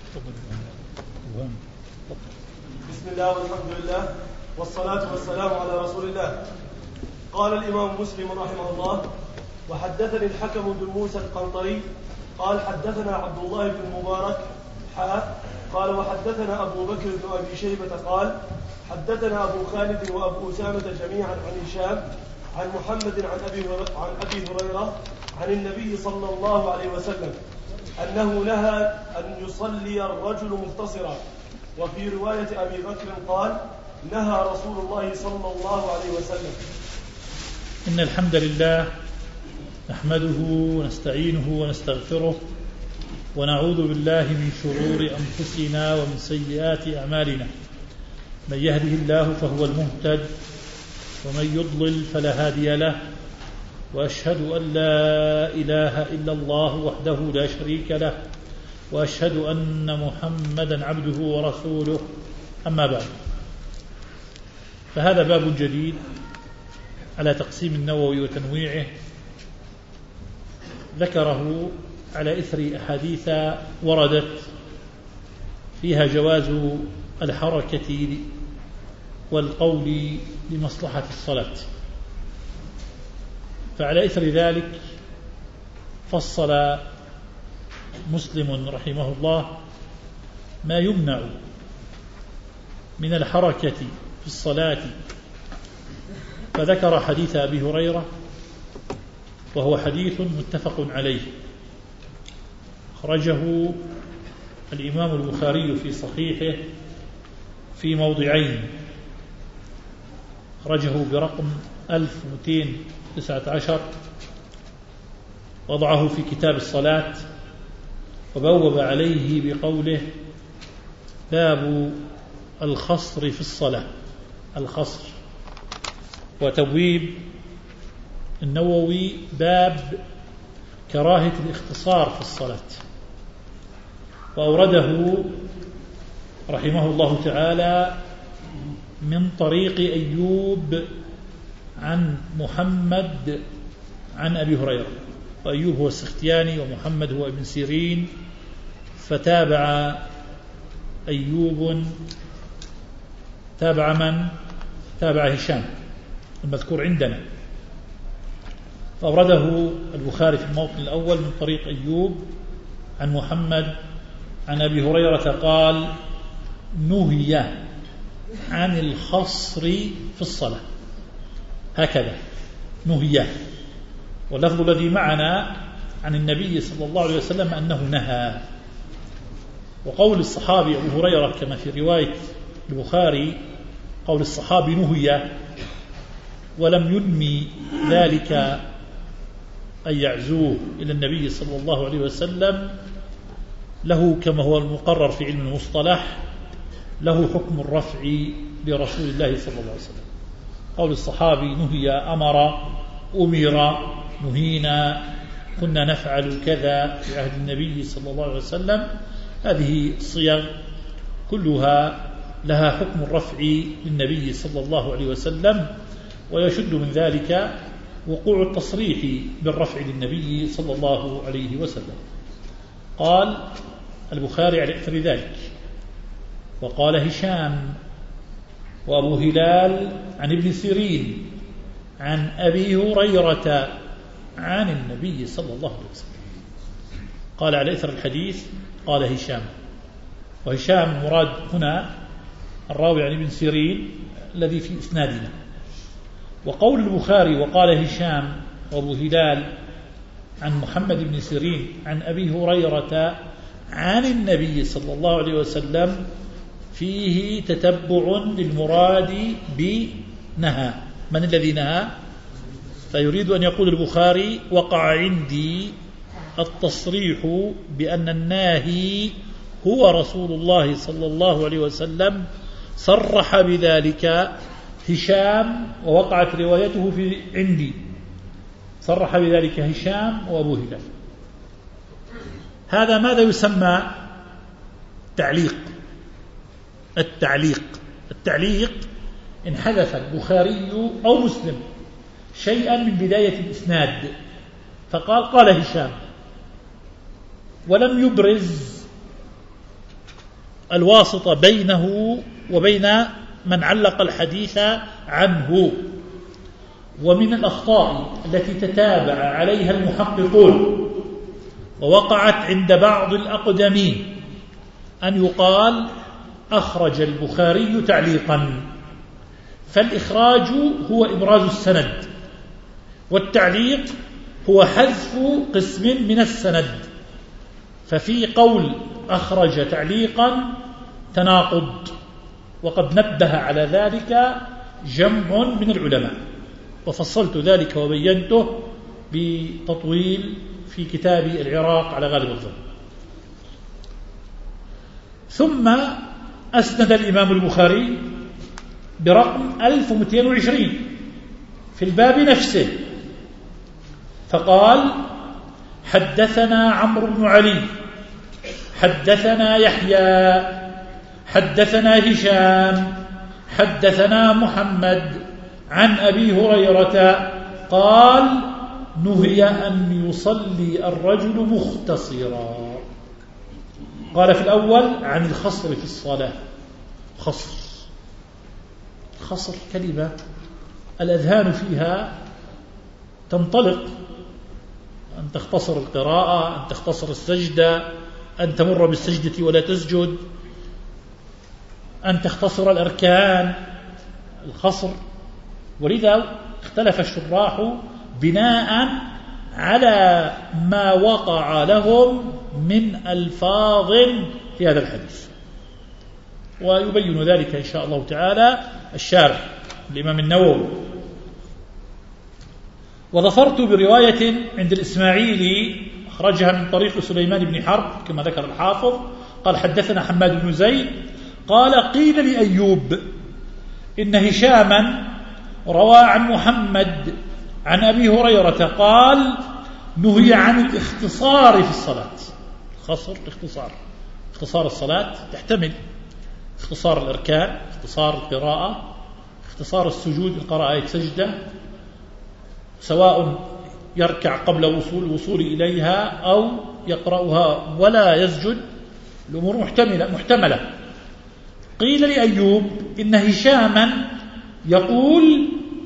بسم الله والحمد لله والصلاة والسلام على رسول الله. قال الإمام مسلم رحمه الله: وحدثني الحكم بن موسى القنطري قال حدثنا عبد الله بن المبارك قال وحدثنا أبو بكر بن أبي شيبة قال حدثنا أبو خالد وأبو أسامة جميعا عن هشام عن محمد عن أبي هريرة عن النبي صلى الله عليه وسلم أنه نهى أن يصلي الرجل مختصرا. وفي رواية أبي بكر قال نهى رسول الله صلى الله عليه وسلم. إن الحمد لله نحمده ونستعينه ونستغفره ونعوذ بالله من شرور أنفسنا ومن سيئات أعمالنا. من يهده الله فهو المهتد ومن يضلل فلا هادي له، وأشهد أن لا إله إلا الله وحده لا شريك له، وأشهد أن محمدا عبده ورسوله. أما بعد، فهذا باب جديد على تقسيم النووي وتنويعه، ذكره على إثر أحاديث وردت فيها جواز الحركة والقول لمصلحة الصلاة. فعلى إثر ذلك فصل مسلم رحمه الله ما يمنع من الحركة في الصلاة، فذكر حديث أبي هريرة وهو حديث متفق عليه، أخرجه الإمام البخاري في صحيحه في موضعين، أخرجه برقم 1219، وضعه في كتاب الصلاة وبوب عليه بقوله باب الخصر في الصلاة. الخصر، وتبويب النووي باب كراهة الاختصار في الصلاة، وأورده رحمه الله تعالى من طريق أيوب عن محمد عن أبي هريرة، وأيوب هو السختياني ومحمد هو ابن سيرين، فتابع أيوب تابع من؟ تابع هشام المذكور عندنا، فأورده البخاري في الموطن الأول من طريق أيوب عن محمد عن أبي هريرة قال نهي عن الخصر في الصلاة، هكذا نهي. واللفظ الذي معنا عن النبي صلى الله عليه وسلم أنه نهى. وقول الصحابي أبو هريرة كما في رواية البخاري قول الصحابي نهي، ولم ينمي ذلك أن يعزوه إلى النبي صلى الله عليه وسلم، له كما هو المقرر في علم المصطلح له حكم الرفع لرسول الله صلى الله عليه وسلم. قول الصحابي نهي، أمر، أمر، نهينا، كنا نفعل كذا في عهد النبي صلى الله عليه وسلم، هذه الصيغ كلها لها حكم الرفع للنبي صلى الله عليه وسلم، ويشد من ذلك وقوع التصريح بالرفع للنبي صلى الله عليه وسلم. قال البخاري على إثر ذلك: وقال هشام وأبو هلال عن ابن سيرين عن أبي هريرة عن النبي صلى الله عليه وسلم. قال على إثر الحديث قال هشام، وهشام المراد هنا الراوي عن ابن سيرين الذي في إسنادنا. وقول البخاري وقال هشام وأبو هلال عن محمد بن سيرين عن أبي هريرة عن النبي صلى الله عليه وسلم فيه تتبع للمراد بنهى. من الذي نهى؟ فيريد أن يقول البخاري وقع عندي التصريح بأن الناهي هو رسول الله صلى الله عليه وسلم، صرح بذلك هشام، ووقعت روايته في عندي، صرح بذلك هشام وأبو هلال. هذا ماذا يسمى؟ تعليق. التعليق إن حدث البخاري أو مسلم شيئا من بداية الإسناد فقال قال هشام ولم يبرز الواسطة بينه وبين من علق الحديث عنه. ومن الأخطاء التي تتابع عليها المحققون ووقعت عند بعض الأقدمين أن يقال أخرج البخاري تعليقا، فالإخراج هو إبراز السند، والتعليق هو حذف قسم من السند، ففي قول أخرج تعليقا تناقض، وقد نبه على ذلك جمع من العلماء، وفصلت ذلك وبينته بتطويل في كتاب العراق على غالب الظن. ثم أسند الإمام البخاري برقم 1220 في الباب نفسه، فقال: حدثنا عمرو بن علي حدثنا يحيى حدثنا هشام حدثنا محمد عن أبي هريرة قال: نهي أن يصلي الرجل مختصرا. قال في الأول عن الخصر في الصلاة. خصر كلمة الأذهان فيها تنطلق، أن تختصر القراءة، أن تختصر السجدة، أن تمر بالسجدة ولا تسجد، أن تختصر الأركان، الخصر. ولذا اختلف الشراح بناء على ما وقع لهم من ألفاظ في هذا الحديث، ويبين ذلك إن شاء الله تعالى الشارح الإمام النووي. وظفرت برواية عند الإسماعيلي أخرجها من طريق سليمان بن حرب كما ذكر الحافظ، قال: حدثنا حماد بن زيد قال: قيل لأيوب إن هشاما روى عن محمد عن أبي هريرة قال: نهي عن الاختصار في الصلاة. خصر اختصار الصلاة تحتمل اختصار الأركان، اختصار القراءة، اختصار السجود، القراءة آية سجدة، سواء يركع قبل الوصول إليها أو يقرأها ولا يسجد، الأمور محتملة. قيل لأيوب إن هشاما يقول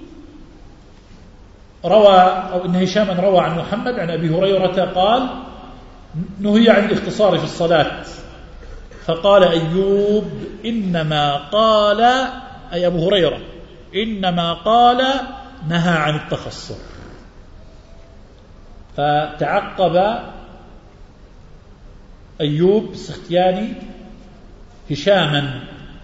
إن هشاما روى عن محمد عن أبي هريرة قال: نهي عن الاختصار في الصلاة. فقال أيوب: إنما قال، أي أبو هريرة، إنما قال نهى عن التخصر. فتعقب أيوب السختياني هشاما،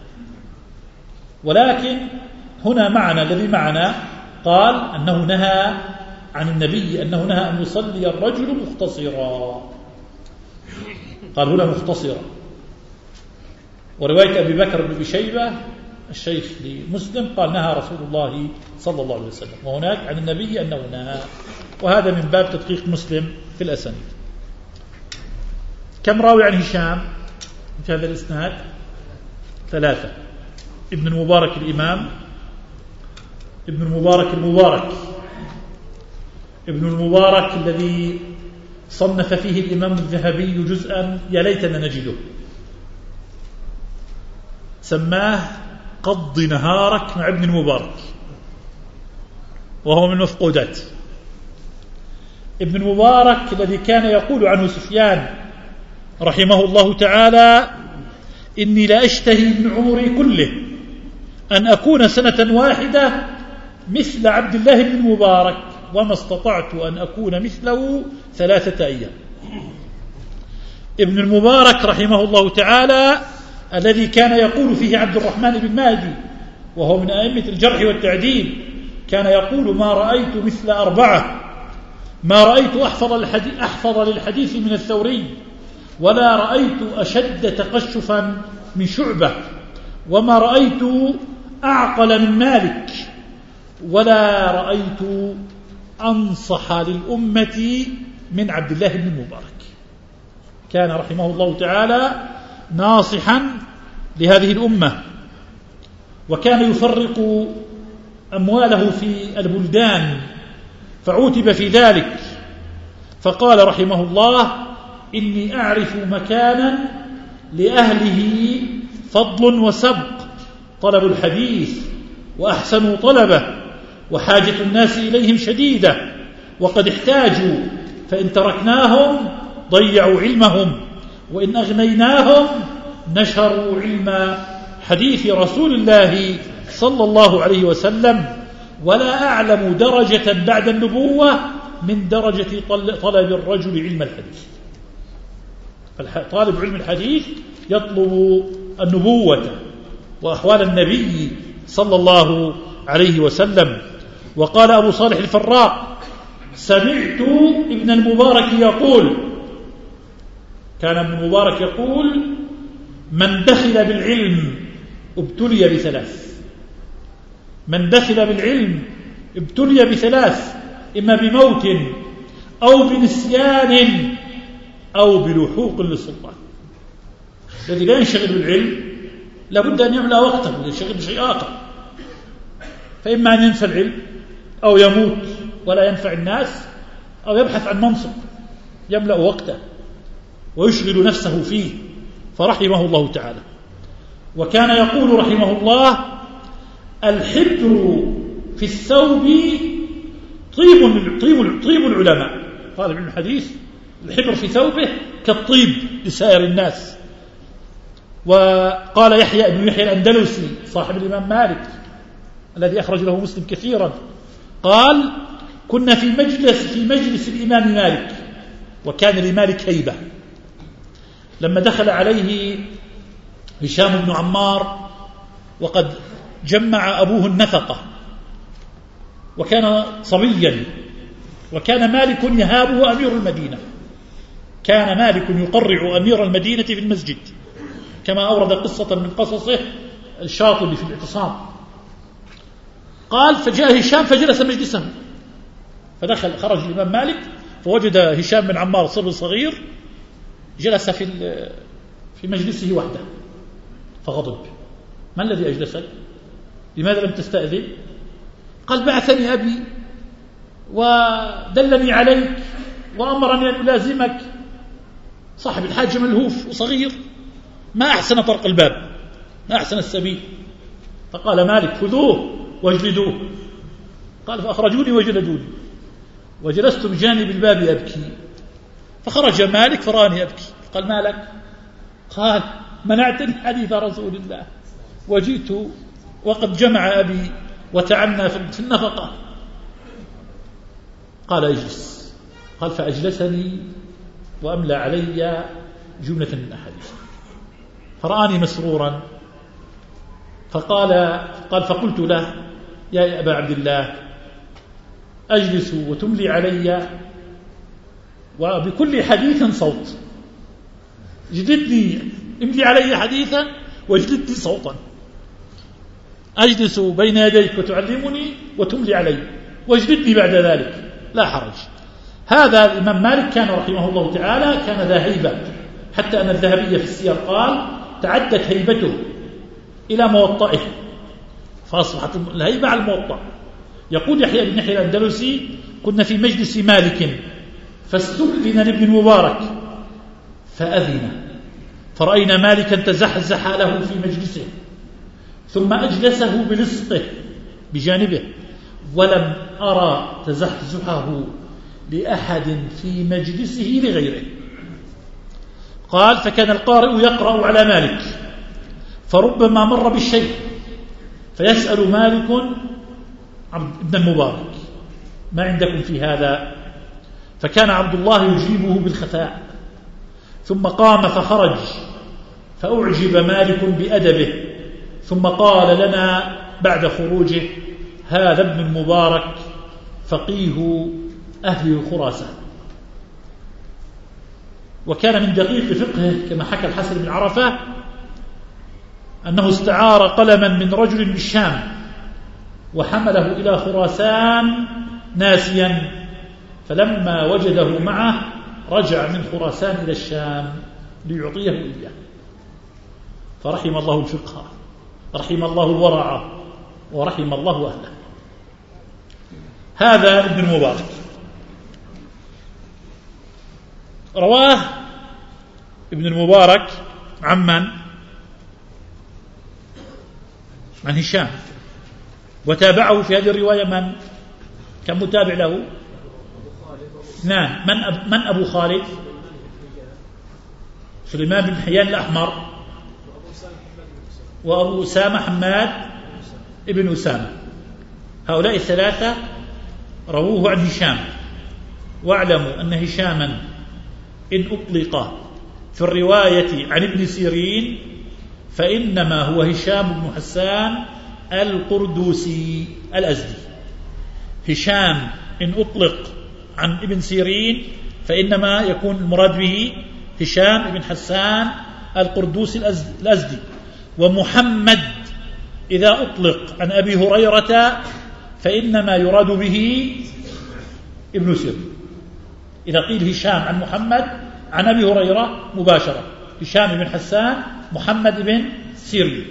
ولكن هنا معنى الذي معنا قال أنه نهى عن النبي أنه نهى أن يصلي الرجل مختصرا، قال هنا مختصرا. ورواية أبي بكر بن شيبة الشيخ لمسلم قال: نهى رسول الله صلى الله عليه وسلم، وهناك عن النبي أنه نهى، وهذا من باب تدقيق مسلم في الأسانيد. كم راوي عن هشام في هذا الإسناد؟ 3: ابن المبارك الإمام، ابن المبارك ابن المبارك الذي صنف فيه الإمام الذهبي جزءا يا ليتنا نجده، سماه قض نهارك مع ابن المبارك، وهو من المفقودات. ابن المبارك الذي كان يقول عنه سفيان رحمه الله تعالى: إني لأشتهي من عمري كله أن أكون سنة واحدة مثل عبد الله بن المبارك، وما استطعت أن أكون مثله 3 أيام. ابن المبارك رحمه الله تعالى الذي كان يقول فيه عبد الرحمن بن مهدي وهو من أئمة الجرح والتعديل، كان يقول: ما رأيت مثل 4، ما رأيت أحفظ للحديث من الثوري، ولا رأيت أشد تقشفا من شعبة، وما رأيت أعقل من مالك، ولا رأيت أنصح للأمة من عبد الله بن المبارك. كان رحمه الله تعالى ناصحا لهذه الأمة، وكان يفرق أمواله في البلدان، فعوتب في ذلك، فقال رحمه الله: إني أعرف مكانا لأهله فضل وسبق طلب الحديث وأحسنوا طلبه، وحاجة الناس إليهم شديدة، وقد احتاجوا، فإن تركناهم ضيعوا علمهم، وإن أغنيناهم نشروا علم حديث رسول الله صلى الله عليه وسلم. ولا أعلم درجة بعد النبوة من درجة طلب الرجل علم الحديث. طالب علم الحديث يطلب النبوة وأحوال النبي صلى الله عليه وسلم. وقال أبو صالح الفراء: سمعت ابن المبارك يقول، كان ابن المبارك يقول: من دخل بالعلم ابتلي بثلاث، من دخل بالعلم ابتلي بثلاث: إما بموت أو بنسيان أو بلحوق للسلطان. الذي لا ينشغل بالعلم لابد أن يملأ وقته وينشغل بشيء آخر، فإما أن ينسى العلم أو يموت ولا ينفع الناس، أو يبحث عن منصب يملأ وقته ويشغل نفسه فيه، فرحمه الله تعالى. وكان يقول رحمه الله: الحبر في الثوب طيب العلماء. طالب علم الحديث الحبر في ثوبه كالطيب لسائر الناس. وقال يحيى بن يحيى الأندلسي صاحب الإمام مالك الذي أخرج له مسلم كثيرا، قال: كنا في مجلس الإمام مالك، وكان لمالك هيبة، لما دخل عليه هشام بن عمار وقد جمع أبوه النفقة، وكان صبيا، وكان مالك يهابه أمير المدينة، كان مالك يقرع أمير المدينة في المسجد، كما أورد قصة من قصصه الشاطبي في الاعتصام. قال: فجاء هشام فجلس مجلسه، خرج الإمام مالك فوجد هشام بن عمار صبي صغير جلس في مجلسه وحده، فغضب: ما الذي أجلسك؟ لماذا لم تستأذن؟ قال: بعثني أبي ودلني عليك وأمرني أن ألازمك. صاحب الحاجة ملهوف وصغير، ما أحسن طرق الباب، ما أحسن السبيل. فقال مالك: خذوه واجلدوه. قال: فأخرجوني وجلدوني، وجلست بجانب الباب أبكي. فخرج مالك فراني أبكي، قال: ما لك؟ قال: منعتني حديث رسول الله، وجئت وقد جمع أبي وتعنى في النفقة. قال: اجلس. قال: فأجلسني وأملى علي جملة من الأحاديث، فرآني مسرورا، فقلت له: يا أبا عبد الله، أجلس وتملي علي، وبكل حديث صوت، اجلدني، املي علي حديثا واجلدني صوتا، أجلس بين يديك وتعلمني وتملي علي، واجلدني بعد ذلك، لا حرج. هذا الإمام مالك كان رحمه الله تعالى كان ذا هيبة، حتى أن الذهبي في السير قال: تعدت هيبته إلى موطئه، فأصبحت الهيبة على الموطأ. يقول يحيى بن يحيى الأندلسي: كنا في مجلس مالك فاستؤذن لابن المبارك فأذن، فرأينا مالكا تزحزح له في مجلسه، ثم أجلسه بلصقه بجانبه، ولم أرى تزحزحه لأحد في مجلسه لغيره. قال: فكان القارئ يقرأ على مالك، فربما مر بالشيء فيسأل مالك ابن المبارك: ما عندكم في هذا؟ فكان عبد الله يجيبه بالخفاء، ثم قام فخرج، فأعجب مالك بأدبه، ثم قال لنا بعد خروجه: هذا ابن المبارك فقيه أهل خراسان. وكان من دقيق فقهه كما حكى الحسن بن عرفة أنه استعار قلما من رجل بالشام وحمله إلى خراسان ناسيا، فلما وجده معه رجع من خراسان إلى الشام ليعطيه إياه. فرحم الله الفقه، رحم الله الورع، ورحم الله أهله. هذا ابن المبارك. رواه ابن المبارك عمن عن هشام. وتابعه في هذه الرواية من؟ كم متابع له؟ اثنان. من أبو خالد؟ سليمان بن حيان الأحمر، وأبو أسامة حماد ابن أسامة. هؤلاء الثلاثة رووه عن هشام. واعلموا أن هشاما إن أطلق في الرواية عن ابن سيرين فإنما هو هشام بن حسان القردوسي الأزدي. هشام إن أطلق عن ابن سيرين فإنما يكون المراد به هشام بن حسان القردوسي الأزدي. ومحمد إذا أطلق عن أبي هريرة فإنما يراد به ابن سيرين. إذا قيل هشام عن محمد عن أبي هريرة مباشرة هشام بن حسان محمد بن سيرين.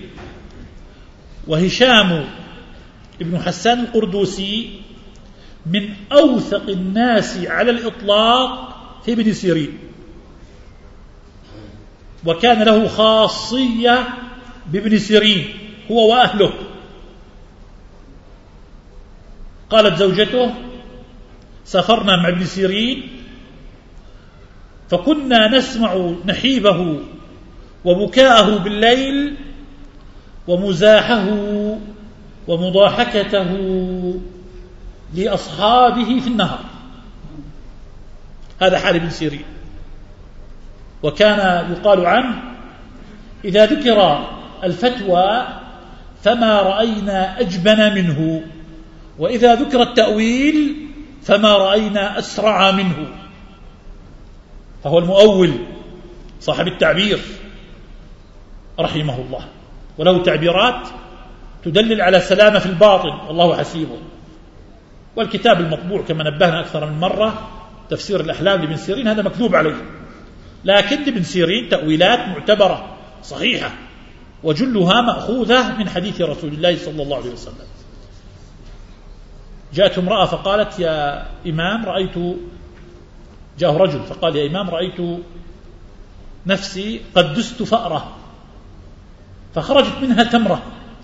وهشام بن حسان القردوسي من أوثق الناس على الإطلاق في ابن سيرين، وكان له خاصية بابن سيرين هو وأهله. قالت زوجته: سافرنا مع ابن سيرين فكنا نسمع نحيبه وبكاءه بالليل ومزاحه ومضاحكته لأصحابه في النهار. هذا حال ابن سيرين. وكان يقال عنه: إذا ذكر الفتوى فما رأينا أجبن منه، وإذا ذكر التأويل فما رأينا أسرع منه. فهو المؤول صاحب التعبير رحمه الله، وله تعبيرات تدلل على سلامة في الباطن والله حسيبه. والكتاب المطبوع كما نبهنا أكثر من مرة تفسير الأحلام لابن سيرين هذا مكذوب عليه، لكن لابن سيرين تأويلات معتبرة صحيحة وجلها مأخوذة من حديث رسول الله صلى الله عليه وسلم. جاءت امرأة فقالت: يا إمام جاءه رجل فقال: يا إمام رأيت نفسي قد دست فأرة فخرجت منها تمرة.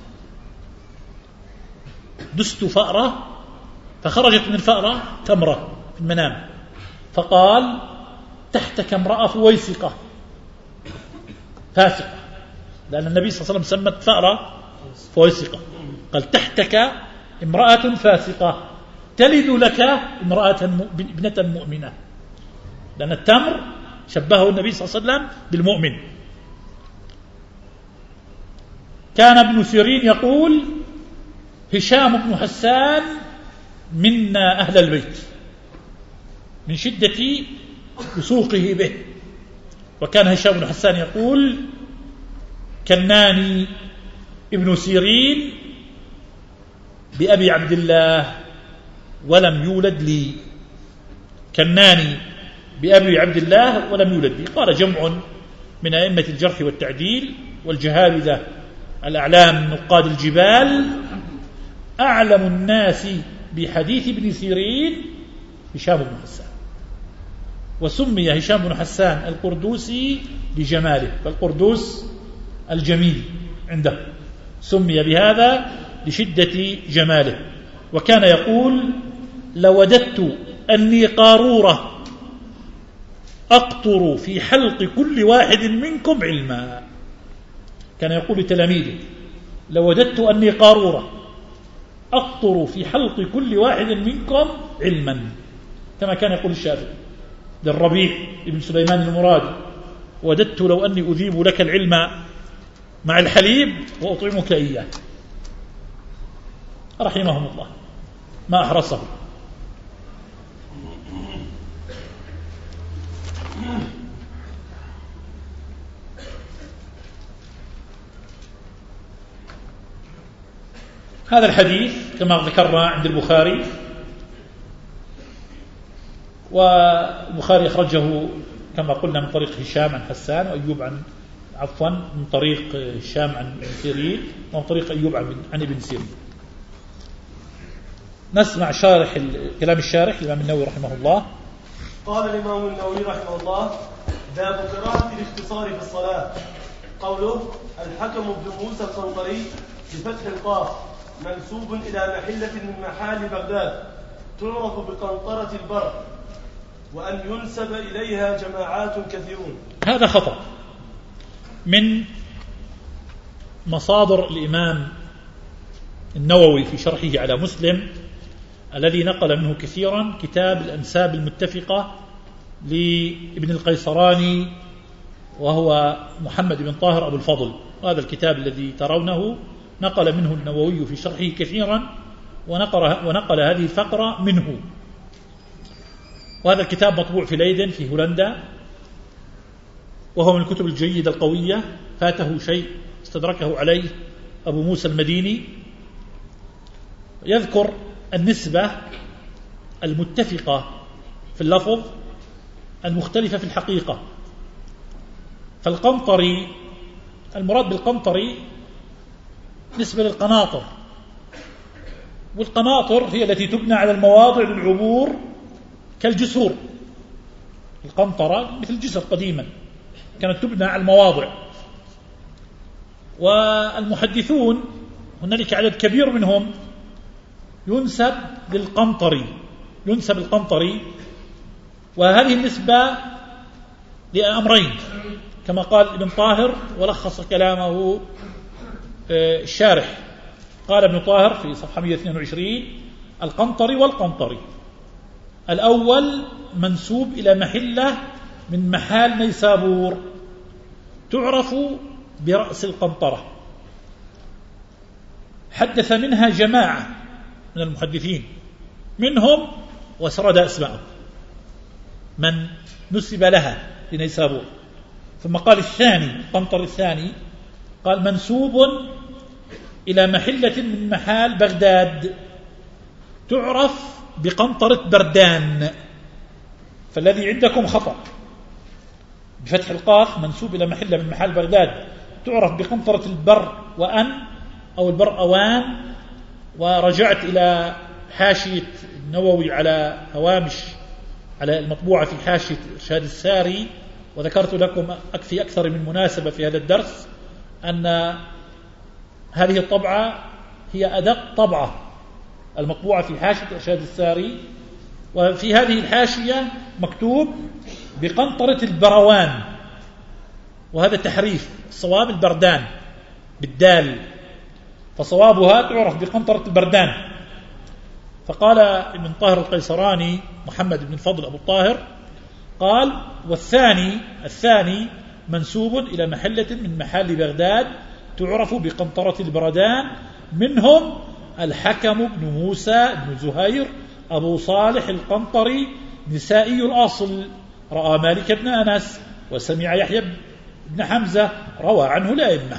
دست فأرة فخرجت من الفأرة تمرة في المنام. فقال: تحتك امرأة فويسقة فاسقة، لأن النبي صلى الله عليه وسلم سمت فأرة فويسقة. قال: تحتك امرأة فاسقة تلد لك امرأة ابنة مؤمنة، لأن التمر شبهه النبي صلى الله عليه وسلم بالمؤمن. كان ابن سيرين يقول: هشام بن حسان منا أهل البيت، من شدة وثوقه به. وكان هشام بن حسان يقول: كناني ابن سيرين بأبي عبد الله ولم يولد لي. كناني بأبي عبد الله ولم يولد لي. قال جمع من أئمة الجرح والتعديل والجهابذة الأعلام نقاد الجبال: أعلم الناس بحديث ابن سيرين هشام بن حسان. وسمي هشام بن حسان القردوسي لجماله، فالقردوس الجميل عنده سمي بهذا لشدة جماله. وكان يقول: لوددت أني قارورة أقطر في حلق كل واحد منكم علما. كان يقول لتلاميذه: لوددت أني قارورة أقطر في حلق كل واحد منكم علما، كما كان يقول الشافعي للربيع ابن سليمان المرادي: وددت لو أني أذيب لك العلم مع الحليب وأطعمك إياه. رحمهم الله، ما أحرصه. هذا الحديث كما ذكرنا عند البخاري، والبخاري أخرجه كما قلنا من طريق هشام عن حسان، وأيوب من طريق هشام عن سيرين، ومن طريق أيوب عن ابن سيرين. نسمع كلام الشارح الإمام النووي رحمه الله. قال الإمام النووي رحمه الله: باب قراءة الاختصار في الصلاة. قوله الحكم بن موسى القنطري بفتح القاف منسوب إلى محلة من محال بغداد تعرف بقنطرة البر، وأن ينسب إليها جماعات كثيرون. هذا خطأ من مصادر الإمام النووي في شرحه على مسلم الذي نقل منه كثيرا، كتاب الأنساب المتفقة لابن القيصراني وهو محمد بن طاهر أبو الفضل. وهذا الكتاب الذي ترونه نقل منه النووي في شرحه كثيرا ونقل هذه الفقرة منه. وهذا الكتاب مطبوع في ليدن في هولندا، وهو من الكتب الجيدة القوية، فاته شيء استدركه عليه أبو موسى المديني. يذكر النسبة المتفقة في اللفظ المختلفة في الحقيقة. فالقنطري المراد بالقنطري نسبة للقناطر، والقناطر هي التي تبنى على المواضع للعبور كالجسور. القنطرة مثل الجسر قديما كانت تبنى على المواضع. والمحدثون هنالك عدد كبير منهم ينسب القنطري، وهذه النسبة لأمرين كما قال ابن طاهر، ولخص كلامه الشارح. قال ابن طاهر في صفحة 122 القنطري والقنطري الأول منسوب إلى محلة من محال نيسابور تعرف برأس القنطرة، حدث منها جماعة من المحدثين منهم وسرد أسماءهم من نسب لها لنيسابور. ثم قال الثاني القنطر الثاني قال منسوب إلى محلة من محال بغداد تعرف بقنطرة بردان. فالذي عندكم خطأ، بفتح القاف منسوب إلى محلة من محال بغداد تعرف بقنطرة البر وأن أو البر أوان. ورجعت إلى حاشية النووي على هوامش على المطبوعة في حاشية إرشاد الساري، وذكرت لكم في أكثر من مناسبة في هذا الدرس أن هذه الطبعة هي أدق طبعة المطبوعة في حاشية إرشاد الساري، وفي هذه الحاشية مكتوب بقنطرة البروان، وهذا تحريف. الصواب البردان بالدال، فصوابها تعرف بقنطرة البردان. فقال ابن طاهر القيصراني محمد بن الفضل أبو الطاهر قال الثاني منسوب إلى محلة من محال بغداد تعرف بقنطرة البردان، منهم الحكم بن موسى بن زهير أبو صالح القنطري نسائي الأصل، رأى مالك بن أنس وسمع يحيى بن حمزة، روى عنه الأئمة.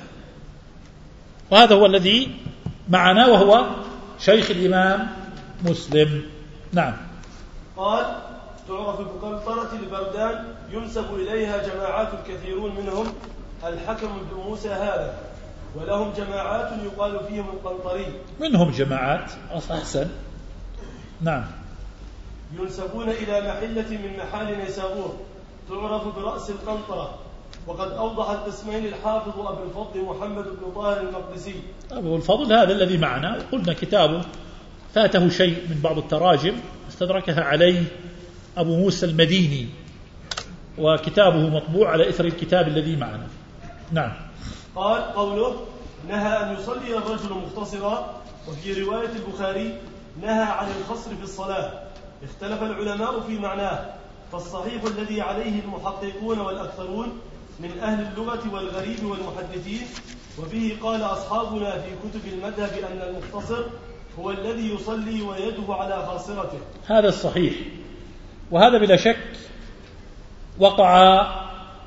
وهذا هو الذي معنا وهو شيخ الإمام مسلم. نعم. قال تعرف بقنطرة البردان ينسب إليها جماعات كثيرون منهم الحكم بن موسى هذا، ولهم جماعات يقال فيهم القنطري. منهم جماعات أحسن. نعم. ينسبون إلى محلة من محال نيسابور تعرف برأس القنطرة. وقد أوضح القسمين الحافظ أبو الفضل محمد بن طاهر المقدسي. أبو الفضل هذا الذي معنا، قلنا كتابه فاته شيء من بعض التراجم استدركها عليه أبو موسى المديني، وكتابه مطبوع على إثر الكتاب الذي معنا. نعم. قال قوله نهى أن يصلي الرجل مختصرا، وفي رواية البخاري نهى عن الخصر في الصلاة. اختلف العلماء في معناه، فالصحيح الذي عليه المحققون والأكثرون من أهل اللغة والغريب والمحدثين، وبه قال أصحابنا في كتب المذهب أن المختصر هو الذي يصلي ويده على خاصرته. هذا الصحيح، وهذا بلا شك وقع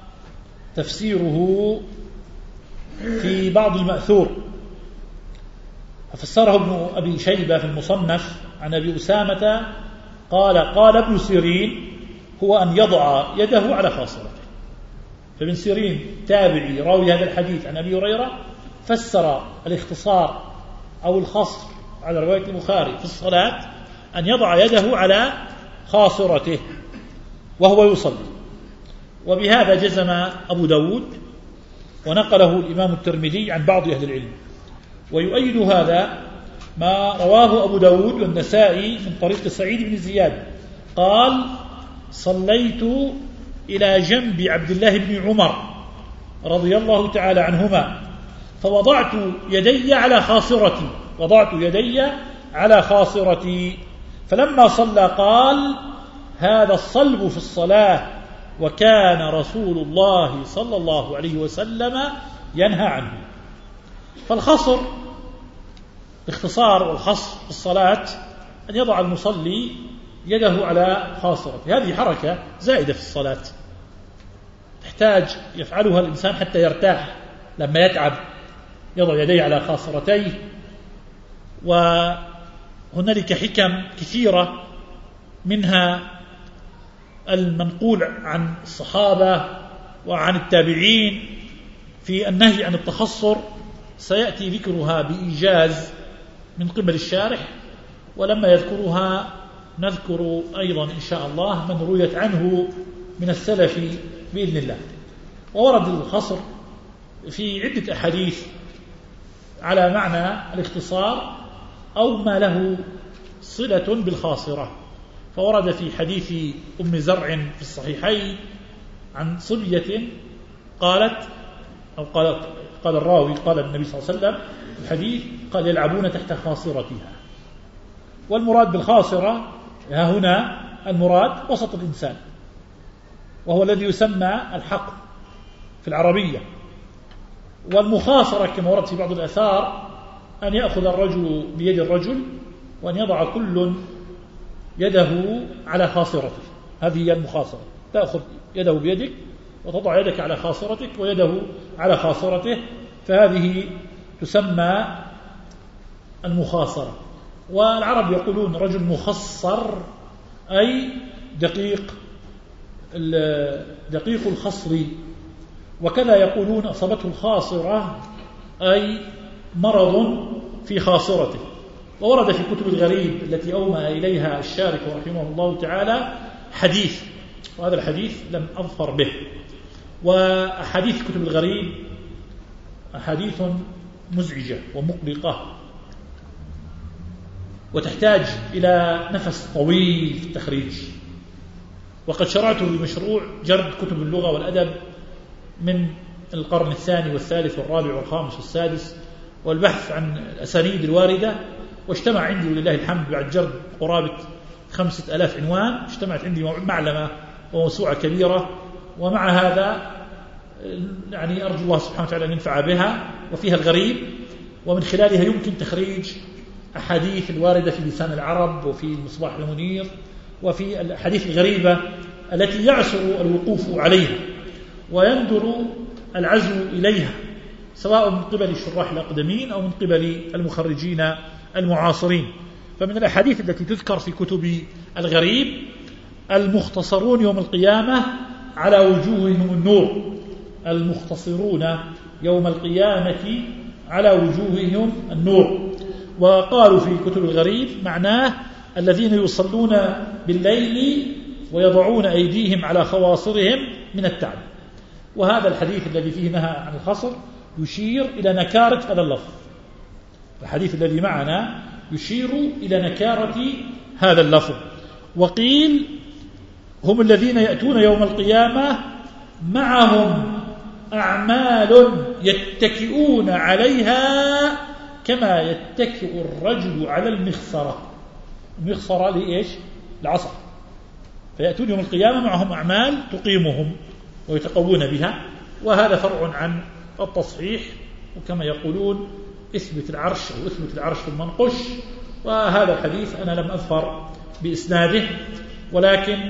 تفسيره في بعض المأثور، ففسره ابن أبي شيبة في المصنف عن أبي أسامة قال ابن سيرين هو أن يضع يده على خاصرته. فابن سيرين تابعي راوي هذا الحديث عن أبي هريرة فسر الاختصار أو الخصر على رواية البخاري في الصلاة أن يضع يده على خاصرته وهو يصلي. وبهذا جزم أبو داود ونقله الإمام الترمذي عن بعض أهل العلم. ويؤيد هذا ما رواه أبو داود والنسائي من طريق سعيد بن زياد قال: صليت إلى جنب عبد الله بن عمر رضي الله تعالى عنهما فوضعت يدي على خاصرتي فلما صلى قال: هذا الصلب في الصلاة وكان رسول الله صلى الله عليه وسلم ينهى عنه. فالخصر باختصار والخصر في الصلاة أن يضع المصلي يده على خاصرته. هذه حركة زائدة في الصلاة تحتاج يفعلها الإنسان حتى يرتاح لما يتعب، يضع يديه على خاصرتيه. وهنالك حكم كثيرة منها المنقول عن الصحابة وعن التابعين في النهي عن التخصر، سيأتي ذكرها بإيجاز من قبل الشارح، ولما يذكرها نذكر أيضا إن شاء الله من رويت عنه من السلف بإذن الله. وورد الخصر في عدة أحاديث على معنى الاختصار أو ما له صلة بالخاصرة. فورد في حديث أم زرع في الصحيحين عن صبية قال الراوي قال النبي صلى الله عليه وسلم في الحديث قال: يلعبون تحت خاصرتها. والمراد بالخاصرة ها هنا المراد وسط الإنسان، وهو الذي يسمى الحق في العربية. والمخاصرة كما ورد في بعض الآثار أن يأخذ الرجل بيد الرجل وأن يضع كل يده على خاصرته. هذه هي المخاصرة، تأخذ يده بيدك وتضع يدك على خاصرتك ويده على خاصرته، فهذه تسمى المخاصرة. والعرب يقولون رجل مخصر أي دقيق الخصر، وكذا يقولون أصابته الخاصرة أي مرض في خاصرته. وورد في كتب الغريب التي أومأ إليها الشارح رحمه الله تعالى حديث، وهذا الحديث لم أظفر به. وأحاديث كتب الغريب أحاديث مزعجة ومقلقة وتحتاج إلى نفس طويل في التخريج. وقد شرعت بمشروع جرد كتب اللغة والأدب من القرن الثاني والثالث والرابع والخامس والسادس والبحث عن الأسانيد الواردة، واجتمع عندي ولله الحمد بعد جرد قرابة 5000 عنوان، اجتمعت عندي معلمة وموسوعة كبيرة. ومع هذا يعني أرجو الله سبحانه وتعالى أن ينفع بها، وفيها الغريب، ومن خلالها يمكن تخريج أحاديث الواردة في لسان العرب وفي المصباح المنير وفي الأحاديث الغريبة التي يعسر الوقوف عليها ويندر العزو إليها، سواء من قبل الشراح الأقدمين أو من قبل المخرجين المعاصرين. فمن الأحاديث التي تذكر في كتب الغريب: المختصرون يوم القيامة على وجوههم النور، المختصرون يوم القيامة على وجوههم النور. وقالوا في كتب الغريب معناه الذين يصلون بالليل ويضعون أيديهم على خواصرهم من التعب. وهذا الحديث الذي فيه نهى عن الخصر يشير إلى نكارة هذا اللفظ. الحديث الذي معنا يشير إلى نكارة هذا اللفظ. وقيل: هم الذين يأتون يوم القيامة معهم أعمال يتكئون عليها كما يتكئ الرجل على المخصرة. المخصرة لإيش؟ العصا. فيأتون يوم القيامة معهم أعمال تقيمهم ويتقوون بها. وهذا فرع عن التصحيح، وكما يقولون اثبت العرش أو اثبت العرش في المنقش. وهذا الحديث أنا لم أظفر بإسناده، ولكن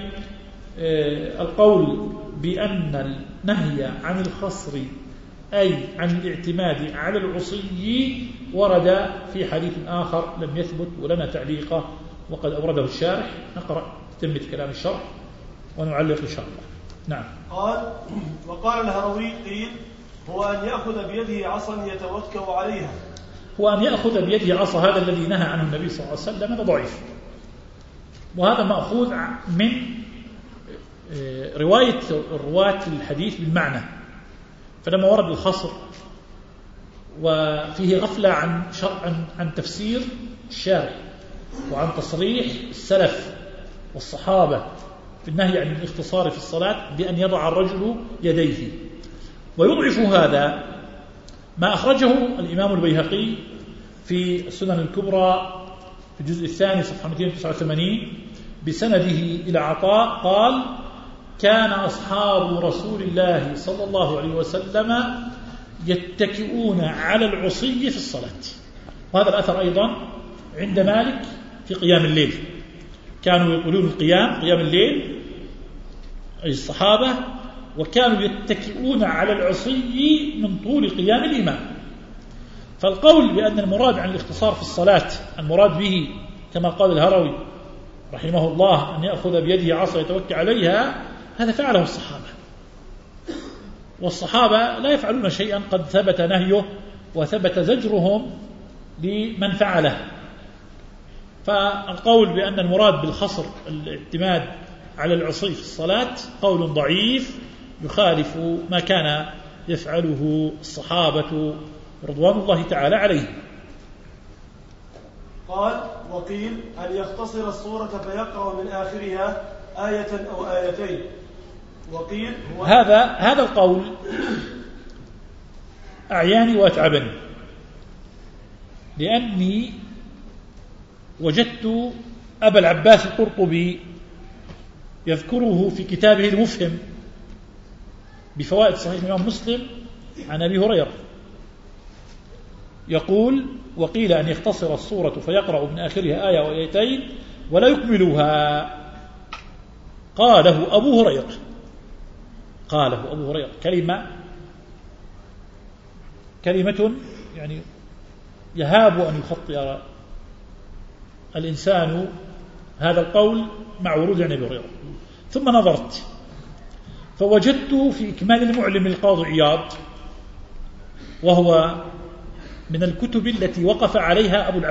القول بأن النهي عن الخصر أي عن الاعتماد على العصي ورد في حديث آخر لم يثبت ولنا تعليقه وقد أورده الشارح. نقرأ تتمة كلام الشرح ونعلق إن شاء الله. نعم. قال: وقال الهروي قيل: هو أن يأخذ بيده عصا يتوكأ عليها. هو أن يأخذ بيده عصا، هذا الذي نهى عنه النبي صلى الله عليه وسلم، هذا ضعيف. وهذا مأخوذ من رواية الرواة الحديث بالمعنى، فلما ورد الخصر وفيه غفلة عن تفسير الشارع وعن تصريح السلف والصحابة في النهي عن الاختصار في الصلاة بأن يضع الرجل يديه. ويضعف هذا ما أخرجه الإمام البيهقي في السنن الكبرى في الجزء الثاني صفحة 289 بسنده إلى عطاء قال: كان أصحاب رسول الله صلى الله عليه وسلم يتكئون على العصي في الصلاة. وهذا الأثر أيضا عند مالك في قيام الليل، كانوا يقولون قيام الليل أي الصحابة، وكانوا يتكئون على العصي من طول قيام الإمام. فالقول بأن المراد عن الاختصار في الصلاة المراد به كما قال الهروي رحمه الله أن يأخذ بيده عصا يتوكل عليها، هذا فعله الصحابة، والصحابة لا يفعلون شيئا قد ثبت نهيه وثبت زجرهم لمن فعله. فالقول بأن المراد بالخصر الاعتماد على العصي في الصلاة قول ضعيف يخالف ما كان يفعله الصحابة رضوان الله تعالى عليهم. قال: وقيل أن يختصر الصورة فيقرأ من آخرها آية أو آيتين. وقيل هذا القول أعياني وأتعبني، لأني وجدت أبا العباس القرطبي يذكره في كتابه المفهم بفوائد صحيح الإمام مسلم عن أبي هريرة يقول: وقيل أن يختصر الصورة فيقرأ من آخرها آية أو آيتين ولا يكملها. قاله أبو هريرة كلمة يعني يهاب أن يخطئ الإنسان هذا القول مع ورود عن أبي هريرة. ثم نظرت فوجدت في إكمال المعلم القاضي عياض، وهو من الكتب التي وقف عليها أبو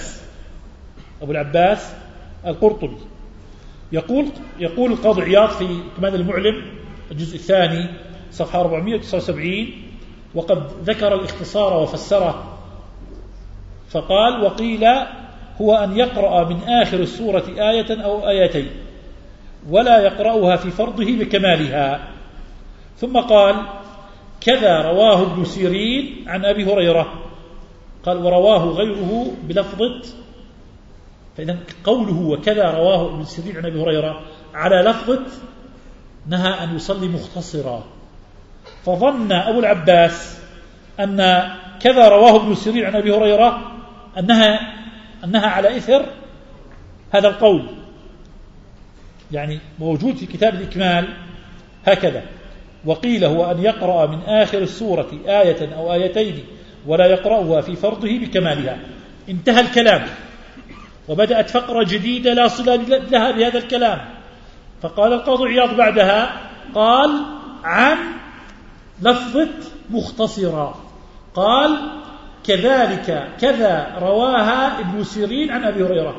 العباس القرطبي، يقول القاضي عياض في إكمال المعلم الجزء الثاني صفحة 479: وقد ذكر الاختصار وفسره فقال: وقيل هو أن يقرأ من آخر السورة آية أو آيتين ولا يقرأها في فرضه بكمالها. ثم قال: كذا رواه ابن سيرين عن أبي هريرة. قال: ورواه غيره بلفظة. فإذا قوله وكذا رواه ابن سيرين عن أبي هريرة على لفظة نهى أن يصلي مختصرا، فظن أبو العباس أن كذا رواه ابن سيرين عن أبي هريرة أنها على إثر هذا القول، يعني موجود في كتاب الإكمال هكذا: وقيل هو أن يقرأ من آخر السورة آية أو آيتين ولا يقرأها في فرضه بكمالها. انتهى الكلام وبدأت فقرة جديدة لا صلة لها بهذا الكلام. فقال القاضي عياض بعدها قال عن لفظة مختصرا، قال: كذلك كذا رواها ابن سيرين عن أبي هريرة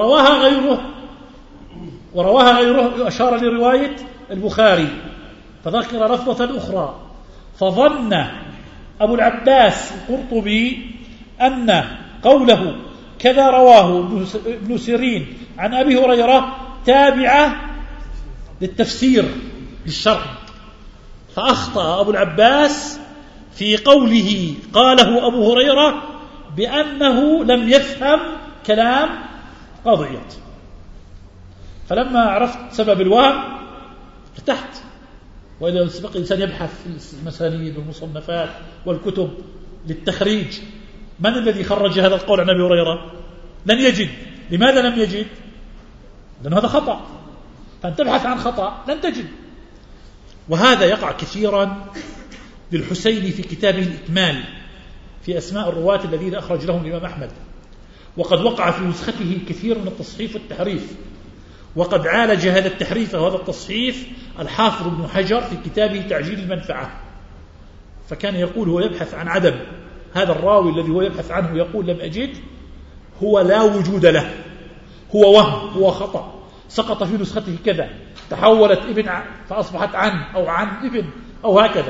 ورواها غيره أشار لرواية البخاري فذكر لفظة أخرى. فظن أبو العباس القرطبي أن قوله كذا رواه ابن سيرين عن أبي هريرة تابعة للتفسير للشرح، فأخطأ أبو العباس في قوله قاله أبو هريرة بأنه لم يفهم كلام قاضي عياض. فلما عرفت سبب الوهم ارتحت. وإذا سبق الإنسان يبحث في المسانيد والمصنفات والكتب للتخريج من الذي خرج هذا القول عن أبي هريرة لن يجد. لماذا لم يجد؟ لأن هذا خطأ، فأن تبحث عن خطأ لن تجد. وهذا يقع كثيرا للحسيني في كتابه الإكمال في أسماء الرواة الذين أخرج لهم الإمام أحمد، وقد وقع في نسخته كثير من التصحيف والتحريف، وقد عالج هذا التحريف وهذا التصحيف الحافظ ابن حجر في كتابه تعجيل المنفعة. فكان يقول هو يبحث عن عدم هذا الراوي الذي هو يبحث عنه، يقول لم أجد، هو لا وجود له، هو وهم، هو خطأ، سقط في نسخته كذا، تحولت ابن فأصبحت عن أو عن ابن أو هكذا.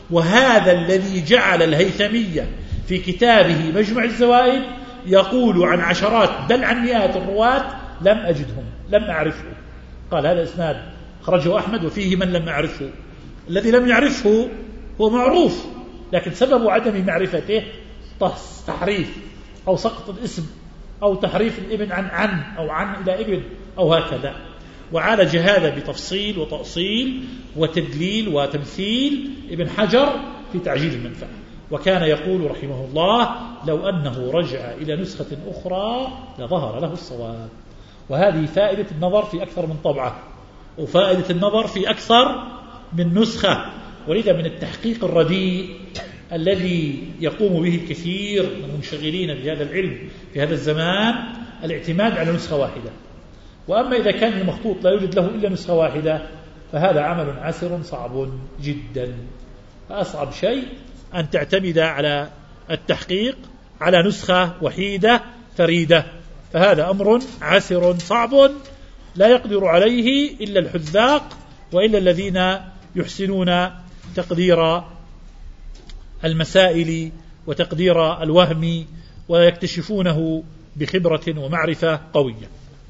وهذا الذي جعل الهيثمية في كتابه مجمع الزوائد يقول عن عشرات بل عن مئات الرواة لم أجدهم، لم أعرفه. قال هذا إسناد خرجه أحمد وفيه من لم أعرفه. الذي لم يعرفه هو معروف، لكن سبب عدم معرفته تحريف أو سقط الاسم أو تحريف الابن عن أو عن إلى ابن أو هكذا. وعالج هذا بتفصيل وتأصيل وتدليل وتمثيل ابن حجر في تعجيل المنفعة. وكان يقول رحمه الله لو أنه رجع إلى نسخة أخرى لظهر له الصواب. وهذه فائدة النظر في أكثر من طبعة، وفائدة النظر في أكثر من نسخة. ولذا من التحقيق الرديء الذي يقوم به الكثير من المنشغلين بهذا العلم في هذا الزمان الاعتماد على نسخة واحدة. وأما إذا كان المخطوط لا يوجد له إلا نسخة واحدة فهذا عمل عسر صعب جدا. فأصعب شيء أن تعتمد على التحقيق على نسخة وحيدة فريدة، فهذا أمر عسر صعب لا يقدر عليه إلا الحذاق وإلا الذين يحسنون تقدير المسائل وتقدير الوهم ويكتشفونه بخبرة ومعرفة قوية.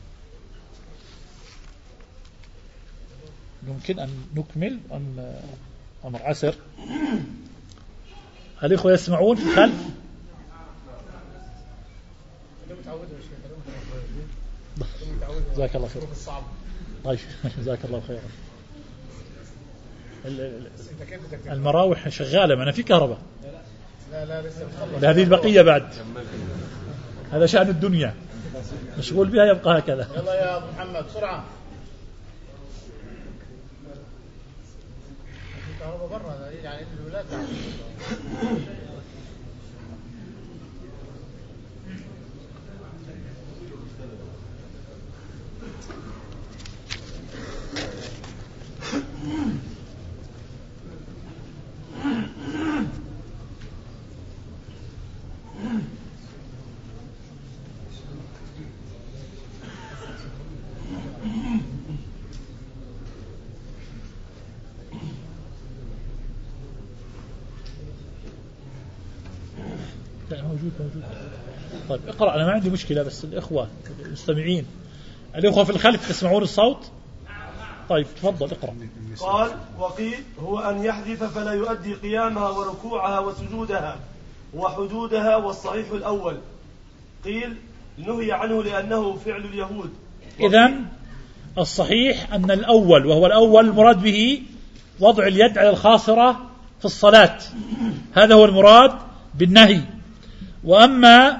يمكن أن نكمل أم أمر عسر؟ الإخوة يسمعون في الخلف؟ جزاك الله خير. طيب جزاك الله خيرا. المراوح شغالة، ما أنا في كهرباء. لا هذه البقية بعد، هذا شأن الدنيا، مشغول بها يبقى هكذا. يلا يا أبو محمد بسرعة. الكهرباء برا يعني الولاد. موجود. طيب اقرأ، أنا ما عندي مشكلة، بس الإخوة المستمعين الإخوة في الخلف تسمعون الصوت؟ طيب تفضل اقرأ. قال وقيل هو أن يحذف فلا يؤدي قيامها وركوعها وسجودها وحدودها، والصحيح الأول. قيل نهي عنه لأنه فعل اليهود. إذن الصحيح أن الأول، وهو الأول المراد به وضع اليد على الخاصرة في الصلاة، هذا هو المراد بالنهي. وأما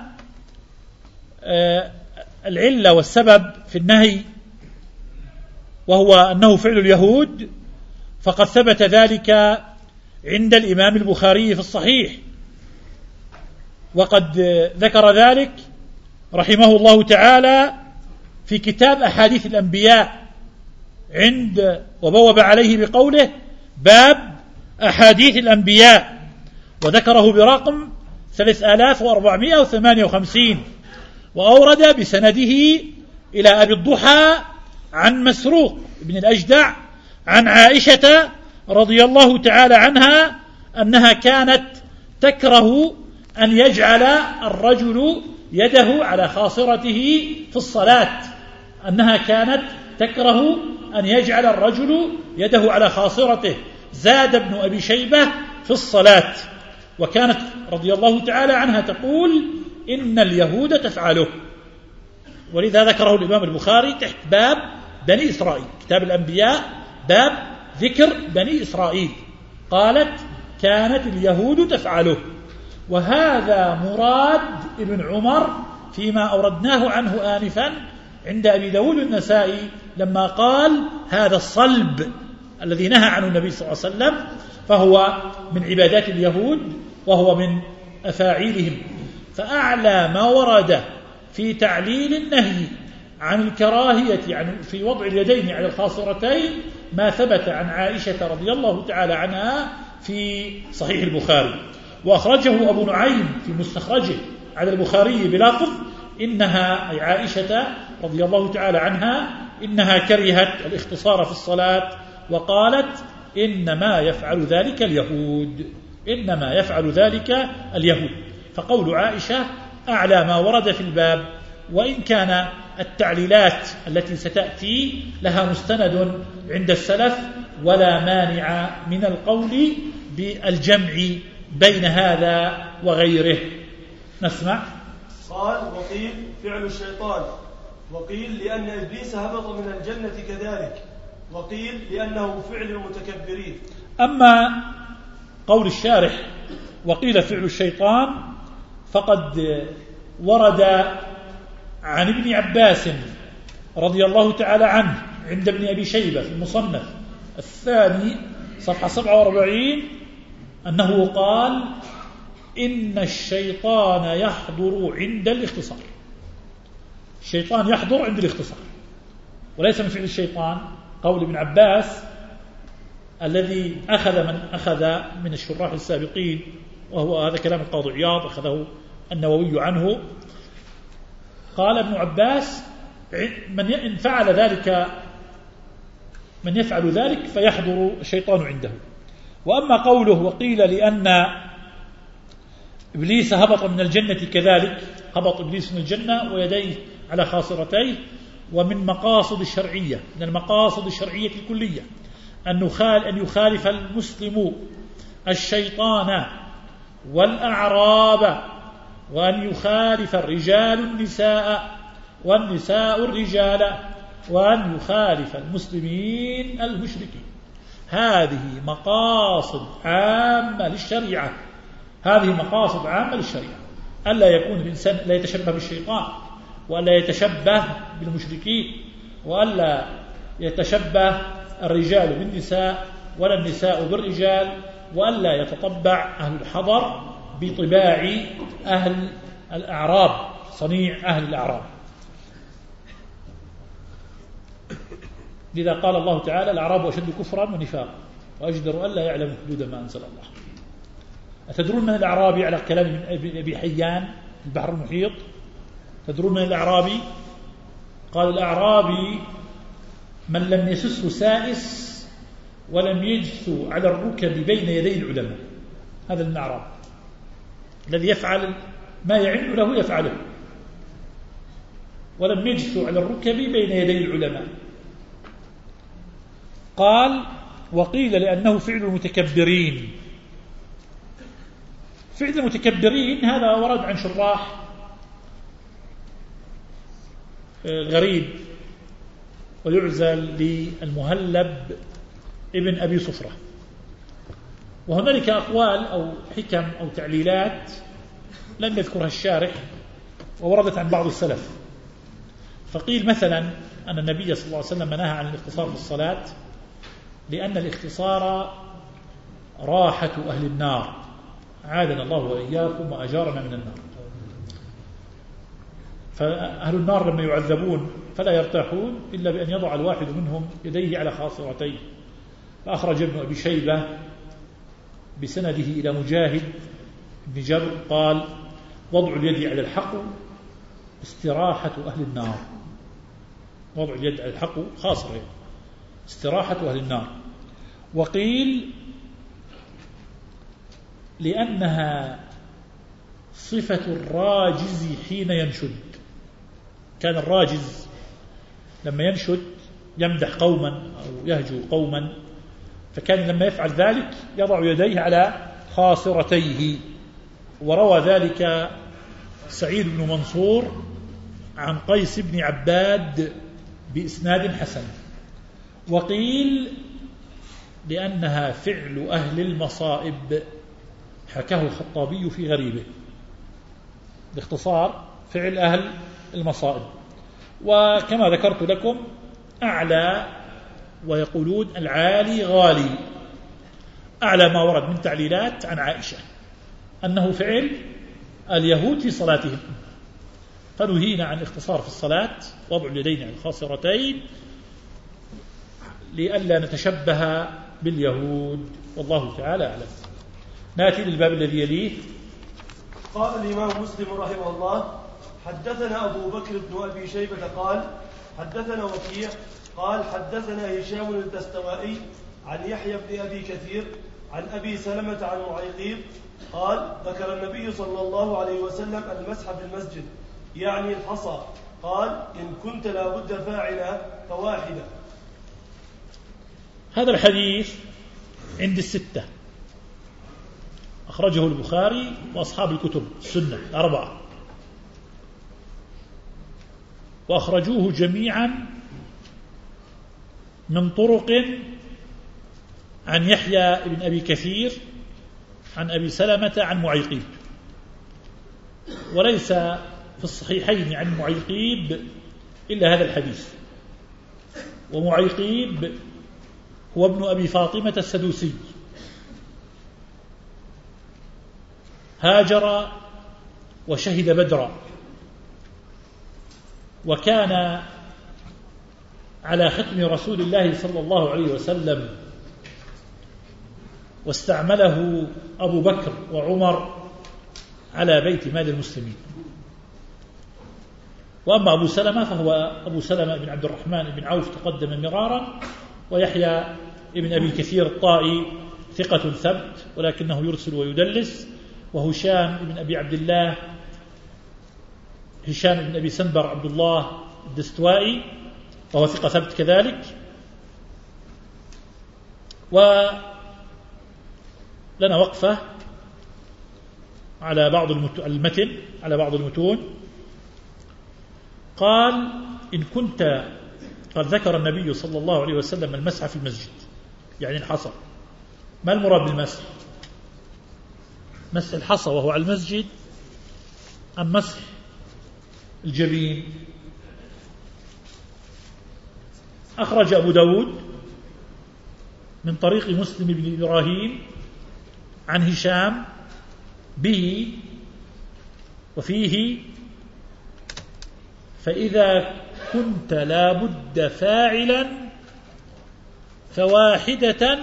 العلة والسبب في النهي وهو أنه فعل اليهود فقد ثبت ذلك عند الإمام البخاري في الصحيح، وقد ذكر ذلك رحمه الله تعالى في كتاب أحاديث الأنبياء وبوب عليه بقوله باب أحاديث الأنبياء، وذكره برقم 3458، وأورد بسنده إلى أبي الضحى عن مسروق بن الأجدع عن عائشة رضي الله تعالى عنها أنها كانت تكره أن يجعل الرجل يده على خاصرته في الصلاة، أنها كانت تكره أن يجعل الرجل يده على خاصرته. زاد ابن أبي شيبة في الصلاة، وكانت رضي الله تعالى عنها تقول إن اليهود تفعله. ولذا ذكره الإمام البخاري تحت باب بني إسرائيل، كتاب الأنبياء باب ذكر بني إسرائيل، قالت كانت اليهود تفعله. وهذا مراد ابن عمر فيما أوردناه عنه آنفا عند أبي داود النسائي لما قال هذا الصلب الذي نهى عنه النبي صلى الله عليه وسلم فهو من عبادات اليهود وهو من أفاعيلهم. فأعلى ما ورد في تعليل النهي عن الكراهية في وضع اليدين على الخاصرتين ما ثبت عن عائشة رضي الله تعالى عنها في صحيح البخاري، وأخرجه أبو نعيم في مستخرجه على البخاري بلفظ إنها أي عائشة رضي الله تعالى عنها إنها كرهت الاختصار في الصلاة، وقالت إنما يفعل ذلك اليهود، إنما يفعل ذلك اليهود. فقول عائشة أعلى ما ورد في الباب، وإن كان التعليلات التي ستأتي لها مستند عند السلف، ولا مانع من القول بالجمع بين هذا وغيره. نسمع. قال: وقيل فعل الشيطان، وقيل لأن إبليس هبط من الجنة كذلك، وقيل لأنه فعل المتكبرين. أما قول الشارح وقيل فعل الشيطان فقد ورد عن ابن عباس رضي الله تعالى عنه عند ابن أبي شيبة في المصنف الثاني صفحة 47 أنه قال: إن الشيطان يحضر عند الاختصار. الشيطان يحضر عند الاختصار، وليس من فعل الشيطان. قول ابن عباس الذي أخذ من الشراح السابقين، وهو هذا كلام القاضي عياض أخذه النووي عنه، قال ابن عباس: من فعل ذلك، من يفعل ذلك فيحضر الشيطان عنده. وأما قوله وقيل لأن إبليس هبط من الجنة كذلك، هبط إبليس من الجنة ويديه على خاصرتيه، ومن مقاصد الشرعية، من المقاصد الشرعية الكلية أن يخالف المسلم الشيطان والأعراب، وأن يخالف الرجال النساء والنساء الرجال، وأن يخالف المسلمين المشركين. هذه مقاصد عامة للشريعة، هذه مقاصد عامة للشريعة. ألا يكون الإنسان لا يتشبه بالشيطان، وألا يتشبه بالمشركين، وألا يتشبه الرجال بالنساء ولا النساء بالرجال، وألا يتطبع أهل الحضر بطباع أهل الأعراب، صنيع أهل الأعراب. لذا قال الله تعالى: الأعراب أشد كفرا ونفاقا وأجدر ألا يعلموا حدود ما أنزل الله. أتدرون من الأعرابي على كلام من أبي حيان البحر المحيط؟ تدرون من الأعرابي؟ قال: الأعرابي من لم يسسه سائس ولم يجثو على الركب بين يدي العلماء. هذا الأعراب الذي يفعل ما يعن له يفعله، ولم يجثو على الركب بين يدي العلماء. قال: وقيل لأنه فعل المتكبرين. فعل المتكبرين هذا ورد عن شراح غريب، ويعزل للمهلب ابن أبي صفرة. وهنالك أقوال أو حكم أو تعليلات لم يذكرها الشارح ووردت عن بعض السلف. فقيل مثلا أن النبي صلى الله عليه وسلم نهى عن الاختصار في الصلاة لأن الاختصار راحة أهل النار، عادنا الله وإياكم وأجارنا من النار. فأهل النار لما يعذبون فلا يرتاحون إلا بأن يضع الواحد منهم يديه على خاصرتيه. فأخرج ابن أبي شيبة بسنده إلى مجاهد بن جبر قال: وضع اليد على الحق استراحة أهل النار. وضع اليد على الحق خاصرة استراحة أهل النار. وقيل لأنها صفة الراجز حين ينشد. كان الراجز لما ينشد يمدح قوما أو يهجو قوما، فكان لما يفعل ذلك يضع يديه على خاصرتيه. وروى ذلك سعيد بن منصور عن قيس بن عباد بإسناد حسن. وقيل لأنها فعل أهل المصائب، حكاه الخطابي في غريبه. باختصار فعل أهل المصائب. وكما ذكرت لكم أعلى، ويقولون العالي غالي، أعلى ما ورد من تعليلات عن عائشة أنه فعل اليهود في صلاتهم. فنهينا عن الاختصار في الصلاة، وضع اليدين على الخاصرتين، لئلا نتشبه باليهود، والله تعالى أعلم. نأتي للباب الذي يليه. قال الإمام مسلم رحمه الله: حدثنا أبو بكر بن أبي شيبة قال حدثنا وكيع قال حدثنا هشام الدستوائي عن يحيى بن أبي كثير عن أبي سلمة عن معيقيب قال ذكر النبي صلى الله عليه وسلم المسح في المسجد يعني الحصى، قال إن كنت لابد فاعلا فواحدة. هذا الحديث عند الستة، أخرجه البخاري وأصحاب الكتب السنة 4، وأخرجوه جميعا من طرق عن يحيى بن أبي كثير عن أبي سلمة عن معيقيب، وليس في الصحيحين عن معيقيب إلا هذا الحديث. ومعيقيب هو ابن أبي فاطمة السدوسي، هاجر وشهد بدرا، وكان على ختم رسول الله صلى الله عليه وسلم، واستعمله أبو بكر وعمر على بيت مال المسلمين. وأما أبو سلمة فهو أبو سلمة بن عبد الرحمن بن عوف تقدم مرارا، ويحيى بن أبي كثير الطائي ثقة ثبت ولكنه يرسل ويدلس، وهشام بن أبي عبد الله هشام بن أبي سنبر عبد الله الدستوائي وهو ثقة ثبت كذلك. ولنا وقفة على بعض المتن على بعض المتون. قال إن كنت قد ذكر النبي صلى الله عليه وسلم المسح في المسجد يعني الحصى. ما المراد بالمسح؟ مسح الحصى وهو على المسجد أم مسح الجبين؟ أخرج أبو داود من طريق مسلم بن إبراهيم عن هشام به وفيه فإذا كنت لابد فاعلا فواحدة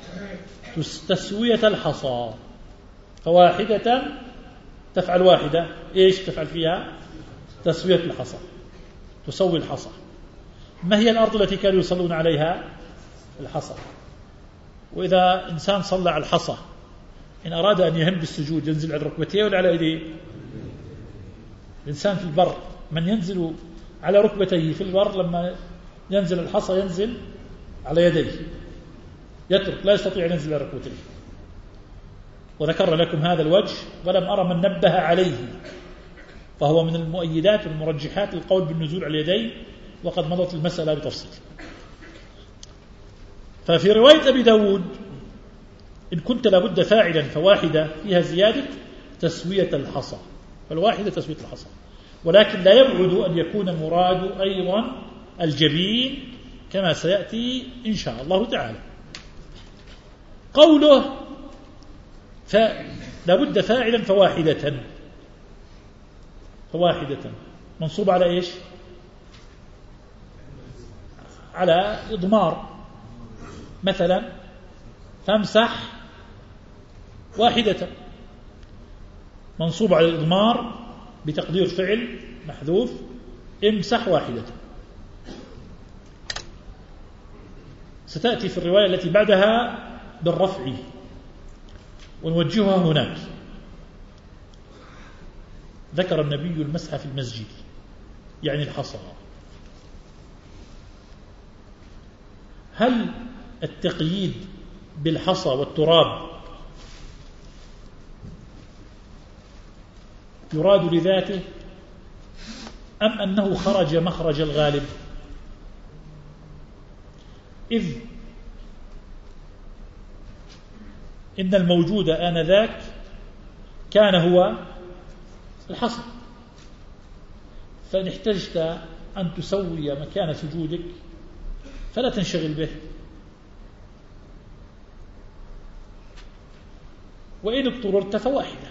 تسوية الحصى. فواحدة تفعل واحدة، إيش تفعل فيها؟ تسوية الحصى، تسوي الحصى. ما هي الأرض التي كانوا يصلون عليها؟ الحصى. وإذا إنسان صلى على الحصى إن أراد أن يهم بالسجود ينزل على ركبتيه ولا على يديه؟ الإنسان في البر من ينزل على ركبتيه في البر لما ينزل الحصى ينزل على يديه، يترك، لا يستطيع أن ينزل على ركبتيه. وذكر لكم هذا الوجه ولم أرى من نبه عليه، فهو من المؤيدات والمرجحات للقول بالنزول على اليدين، وقد مضت المسألة بتفصيل. ففي رواية أبي داود إن كنت لابد فاعلا فواحدة فيها زيادة تسوية الحصى، فالواحدة تسوية الحصى، ولكن لا يبعد أن يكون المراد أيضا الجبين كما سيأتي إن شاء الله تعالى. قوله لابد فاعلا فواحدة، فواحدة منصوب على إيش؟ على إضمار. مثلا تمسح واحدة منصوب على الإضمار بتقدير فعل محذوف امسح واحدة. ستأتي في الرواية التي بعدها بالرفع ونوجهها هناك. ذكر النبي المسح في المسجد يعني الحصى. هل التقييد بالحصى والتراب يراد لذاته أم أنه خرج مخرج الغالب؟ إذ إن الموجود آنذاك كان هو الحصى، فإن احتجت أن تسوي مكان سجودك فلا تنشغل به، وإن اضطررت فواحدة.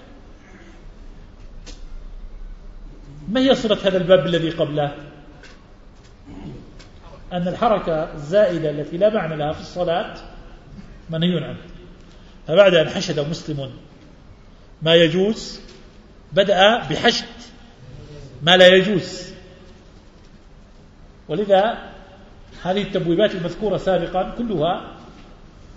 ما هي صلة هذا الباب الذي قبله؟ أن الحركة الزائدة التي لا معنى لها في الصلاة منهي عنها. فبعد أن حشد مسلم ما يجوز بدأ بحشد ما لا يجوز، ولذا هذه التبويبات المذكورة سابقا كلها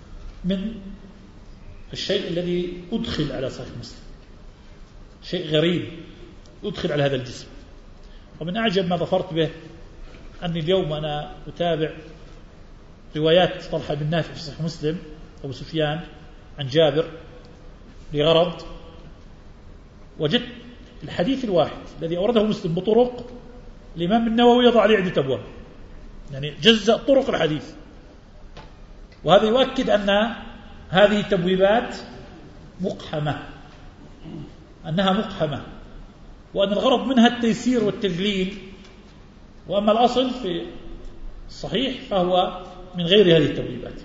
من الشيء الذي أدخل على صحيح مسلم، شيء غريب أدخل على هذا الجسم. ومن أعجب ما ظفرت به أني اليوم أنا أتابع روايات طلحة بن نافع في صحيح مسلم أبو سفيان عن جابر لغرض، وجدت الحديث الواحد الذي أورده مسلم بطرق الإمام النووي يضع عليه عدة أبواب، يعني جزء طرق الحديث. وهذا يؤكد أن هذه التبويبات مقحمة، أنها مقحمة، وأن الغرض منها التيسير والتذليل، وأما الأصل في الصحيح فهو من غير هذه التبويبات.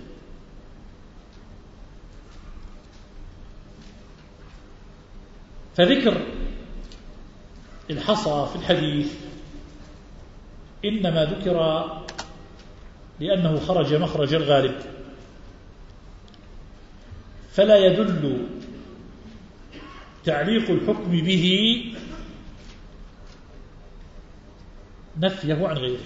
فذكر الحصى في الحديث إنما ذكر لأنه خرج مخرج الغالب، فلا يدل تعليق الحكم به نفيه عن غيره.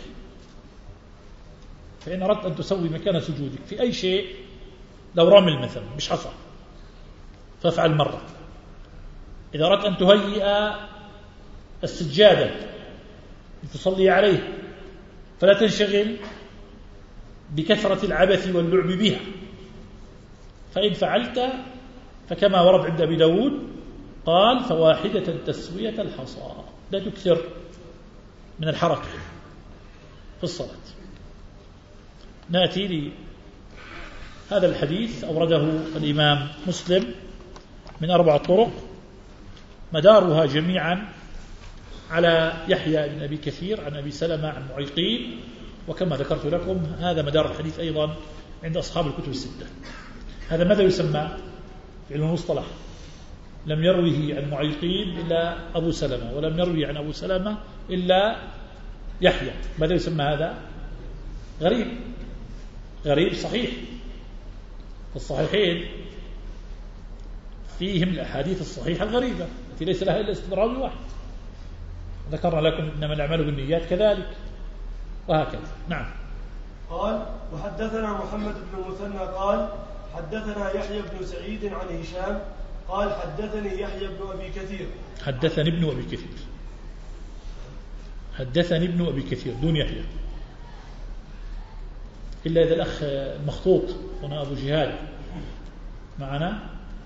فإن أردت أن تسوي مكان سجودك في أي شيء، لو رمل مثلا مش حصى فافعل مرة. إذا أردت أن تهيئ السجادة لتصلي عليه فلا تنشغل بكثرة العبث واللعب بها، فإن فعلت فكما ورد عند أبي داود قال فواحدة تسوية الحصى، لا تكثر من الحركة في الصلاة. نأتي لهذا الحديث أورده الإمام مسلم من 4 طرق، مدارها جميعا على يحيى بن أبي كثير عن أبي سلمة عن معيقين، وكما ذكرت لكم هذا مدار الحديث أيضا عند أصحاب الكتب الستة. هذا ماذا يسمى في علم المصطلح؟ لم يروه عن معيقين إلا أبو سلمة، ولم يروي عن أبو سلمة إلا يحيى. ماذا يسمى هذا؟ غريب. غريب صحيح. الصحيحين فيهم الأحاديث الصحيحة الغريبة التي ليس لها إلا استدراج واحد. ذكرنا لكم إنما الأعمال بالنيات كذلك، وهكذا. نعم. قال وحدثنا محمد بن المثنى قال حدثنا يحيى بن سعيد عن هشام قال حدثني يحيى بن أبي كثير. حدثني ابن أبي كثير، حدثني ابن أبي كثير دون يحيى، إلا إذا الأخ المخطوط هنا أبو جهاد معنا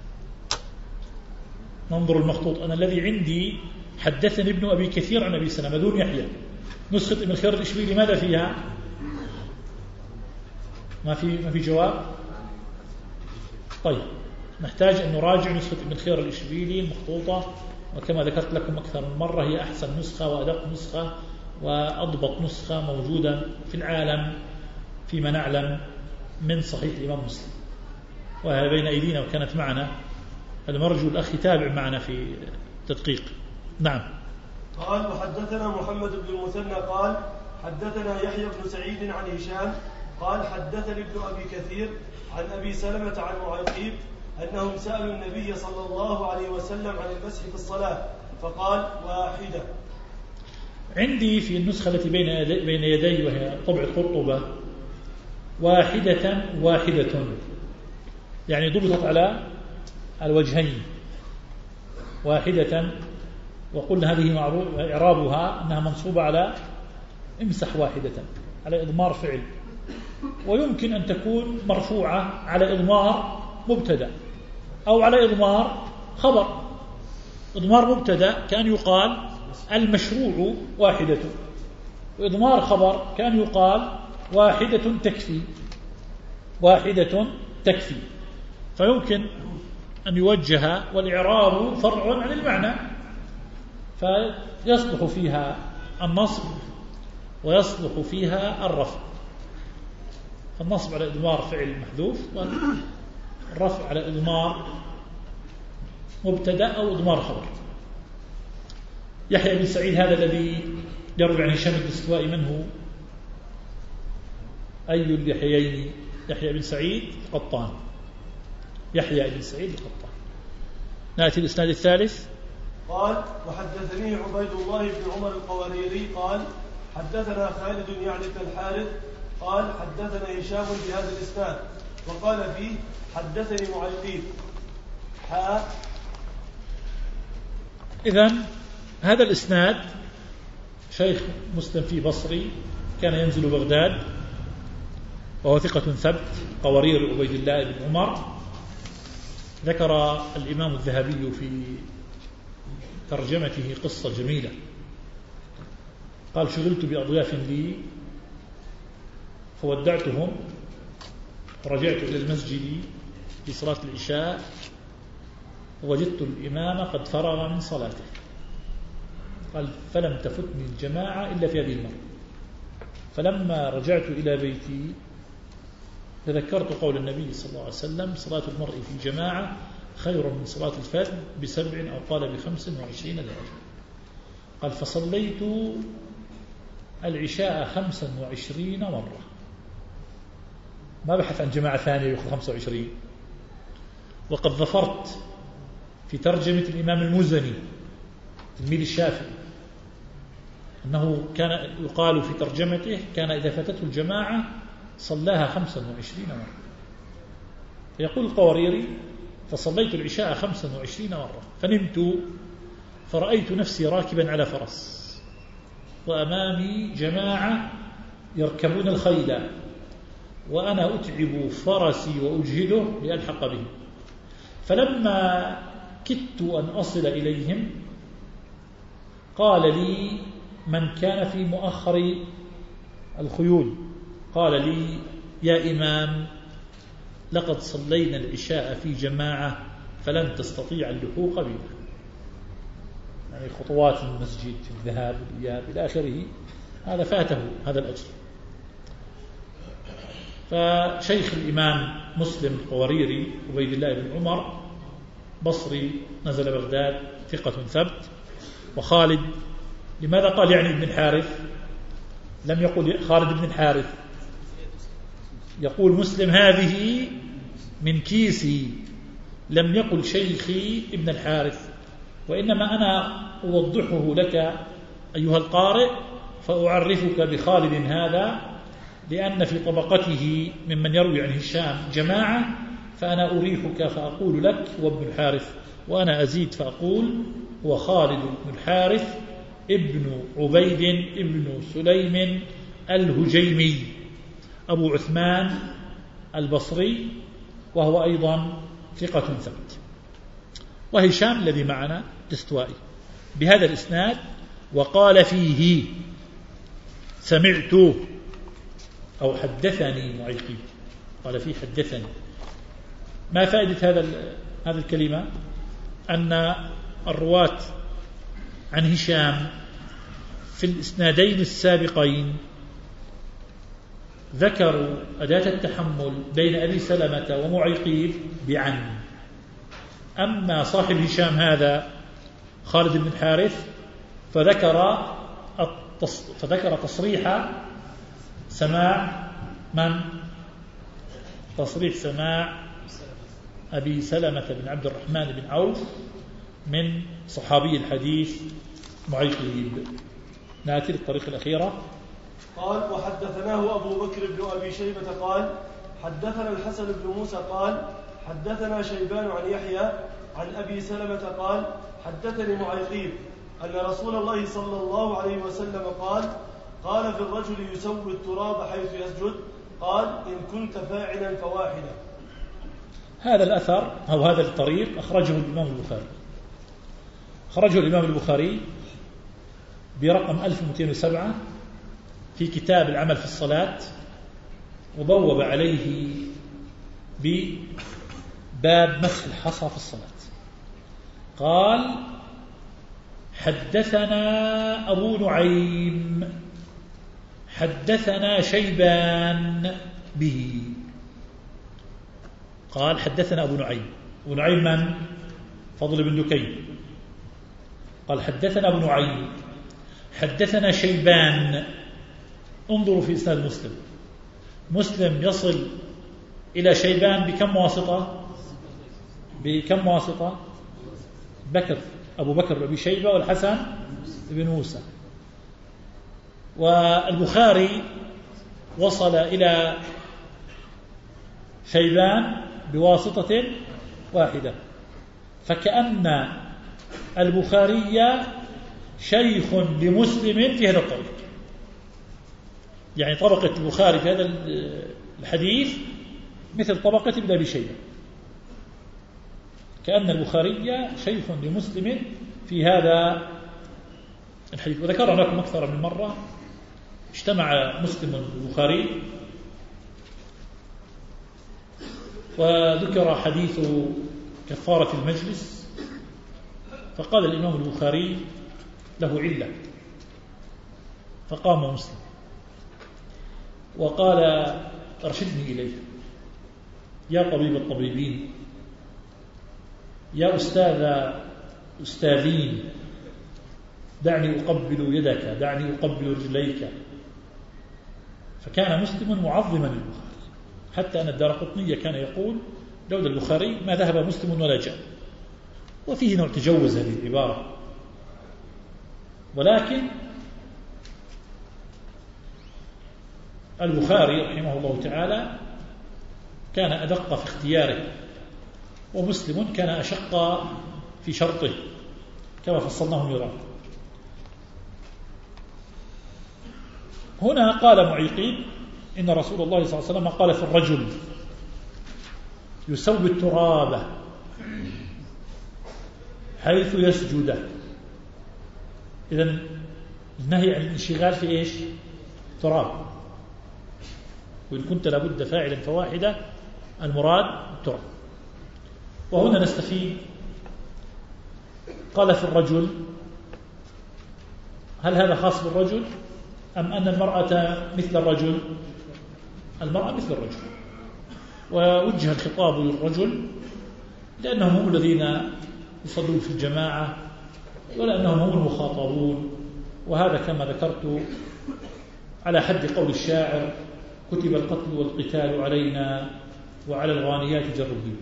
ننظر المخطوط. أنا الذي عندي حدثني ابن أبي كثير عن أبي سلمة دون يحيى. نسخة ابن خير الإشبيلي ماذا فيها؟ ما في جواب. طيب نحتاج أن نراجع نسخة ابن خير الإشبيلي المخطوطة، وكما ذكرت لكم أكثر من مرة هي أحسن نسخة وأدق نسخة وأضبط نسخة موجودة في العالم فيما نعلم من صحيح الإمام مسلم، وهي بين أيدينا وكانت معنا. المرجو الأخ يتابع معنا في تدقيق. نعم. قال وحدثنا محمد بن المثنى قال حدثنا يحيى بن سعيد عن هشام قال حدثني ابن أبي كثير عن أبي سلمة عن معيقيب أنهم سألوا النبي صلى الله عليه وسلم عن المسح في الصلاة فقال واحدة. عندي في النسخة التي بين يدي وهي طبع قرطبة واحدة واحدة، يعني ضبطت على الوجهين واحدة، وقلنا هذه معروف إعرابها أنها منصوبة على امسح واحدة على إضمار فعل، ويمكن أن تكون مرفوعة على إضمار مبتدأ أو على إضمار خبر. إضمار مبتدأ كان يقال المشروع واحدة، وإضمار خبر كان يقال واحدة تكفي، واحدة تكفي. فيمكن أن يوجه، والإعراب فرع عن المعنى، فيصلح فيها النصب ويصلح فيها الرفع. فالنصب على إضمار فعل محذوف، والرفع على إضمار مبتدأ أو إضمار خبر. يحيى بن سعيد هذا الذي يروي عن هشام الدستوائي من هو؟ أي اليحيين؟ يحيى بن سعيد القطان، يحيى بن سعيد القطان. نأتي الإسناد الثالث. قال وحدثني عبيد الله بن عمر القواريري قال حدثنا خالد يعني بن الحارث قال حدثنا هشام بهذا الإسناد وقال فيه حدثني معيقيب. إذن هذا الإسناد شيخ مسلم فيه بصري كان ينزل بغداد وهو ثقة ثبت قوارير عبيد الله بن عمر. ذكر الإمام الذهبي في ترجمته قصة جميلة، قال شغلت بأضياف لي فودعتهم ورجعت إلى المسجد في صلاة العشاء ووجدت الإمام قد فرغ من صلاته. قال فلم تفتني الجماعة إلا في هذه المرة. فلما رجعت إلى بيتي تذكرت قول النبي صلى الله عليه وسلم صلاة المرء في جماعة خير من صلاة الفرد ب7 أو قال ب25 درجة. قال فصليت العشاء 25 مرة. ما بحث عن جماعة ثانية يأخذ 25. وقد ظفرت في ترجمة الإمام المزني تلميذ الشافعي أنه كان يقال في ترجمته كان إذا فاتته الجماعة صلاها 25 مرة. يقول القواريري فصليت العشاء 25 مرة فنمت فرأيت نفسي راكبا على فرس وأمامي جماعة يركبون الخيل وأنا أتعب فرسي وأجهده لألحق به. فلما كدت أن أصل إليهم قال لي من كان في مؤخر الخيول قال لي يا إمام لقد صلينا العشاء في جماعة فلن تستطيع اللحوق بنا، يعني خطوات المسجد الذهاب والإياب إلى آخره، هذا فاته هذا الأجر. فشيخ الإمام مسلم القواريري عبيد الله بن عمر بصري نزل بغداد ثقة ثبت. وخالد لماذا قال يعني ابن الحارث؟ لم يقل خالد بن الحارث، يقول مسلم هذه من كيسي، لم يقل شيخي ابن الحارث. وإنما أنا أوضحه لك أيها القارئ فأعرفك بخالد هذا لأن في طبقته ممن يروي عن هشام جماعة، فأنا أريحك فأقول لك هو ابن الحارث، وأنا أزيد فأقول هو خالد بن الحارث ابن عبيد ابن سليم الهجيمي أبو عثمان البصري، وهو أيضا ثقة ثبت. وهشام الذي معنا دستوائي بهذا الإسناد وقال فيه سمعت أو حدثني معيقيب، قال فيه حدثني. ما فائدة هذا الكلمة؟ أن الرواة عن هشام في الإسنادين السابقين ذكروا أداة التحمل بين أبي سلمة ومعيقيب بعن. أما صاحب هشام هذا خالد بن الحارث فذكر تصريح سماع من؟ تصريح سماع أبي سلمة بن عبد الرحمن بن عوف من صحابي الحديث معيقيب. نأتي للطريقة الأخيرة. قال وحدثناه أبو بكر بن أبي شيبة قال حدثنا الحسن بن موسى قال حدثنا شيبان عن يحيى عن أبي سلمة قال حدثني معيقيب أن رسول الله صلى الله عليه وسلم قال في الرجل يسوي التراب حيث يسجد قال إن كنت فاعلا فواحدا. هذا الأثر أو هذا الطريق أخرجه الإمام البخاري برقم 1207 في كتاب العمل في الصلاة، وبوب عليه بباب مسح الحصى في الصلاة. قال حدثنا أبو نعيم حدثنا شيبان به. قال حدثنا أبو نعيم من؟ فضل بن دكين. قال حدثنا أبو نعيم حدثنا شيبان. انظروا في إسناد مسلم يصل إلى شيبان بكم واسطة؟ أبو بكر بن شيبة والحسن بن موسى. والبخاري وصل إلى شيبان بواسطة واحدة، فكأن البخاري شيخ لمسلم في هذا الطريق. يعني طبقة البخاري في هذا الحديث مثل طبقة ابن أبي شيبة، كأن البخاري شيخ لمسلم في هذا الحديث. وذكرنا لكم أكثر من مرة اجتمع مسلم والبخاري وذكر حديث كفارة المجلس، فقال الإمام البخاري له علة، فقام مسلم وقال ارشدني إليه يا طبيب الطبيبين، يا أستاذ أستاذين، دعني أقبل يدك، دعني أقبل رجليك. فكان مسلم معظما للبخاري، حتى أن الدارقطني كان يقول لولا البخاري ما ذهب مسلم ولا جاء. وفيه نوع تجوز هذه العبارة، ولكن البخاري رحمه الله تعالى كان أدق في اختياره، ومسلم كان أشق في شرطه كما فصلناه مرارا. هنا قال معيقين إن رسول الله صلى الله عليه وسلم قال في الرجل يسوي التراب حيث يسجد. إذن النهي عن الانشغال في إيش؟ تراب. وإن كنت لابد فاعلا فواحدة، المراد التراب. وهنا نستفيد، قال في الرجل، هل هذا خاص بالرجل أم أن المرأة مثل الرجل؟ المرأة مثل الرجل، ووجه الخطاب للرجل لأنهم هم الذين يصلون في الجماعة، ولأنهم هم المخاطبون. وهذا كما ذكرت على حد قول الشاعر: كتب القتل والقتال علينا وعلى الغانيات جر البيوت.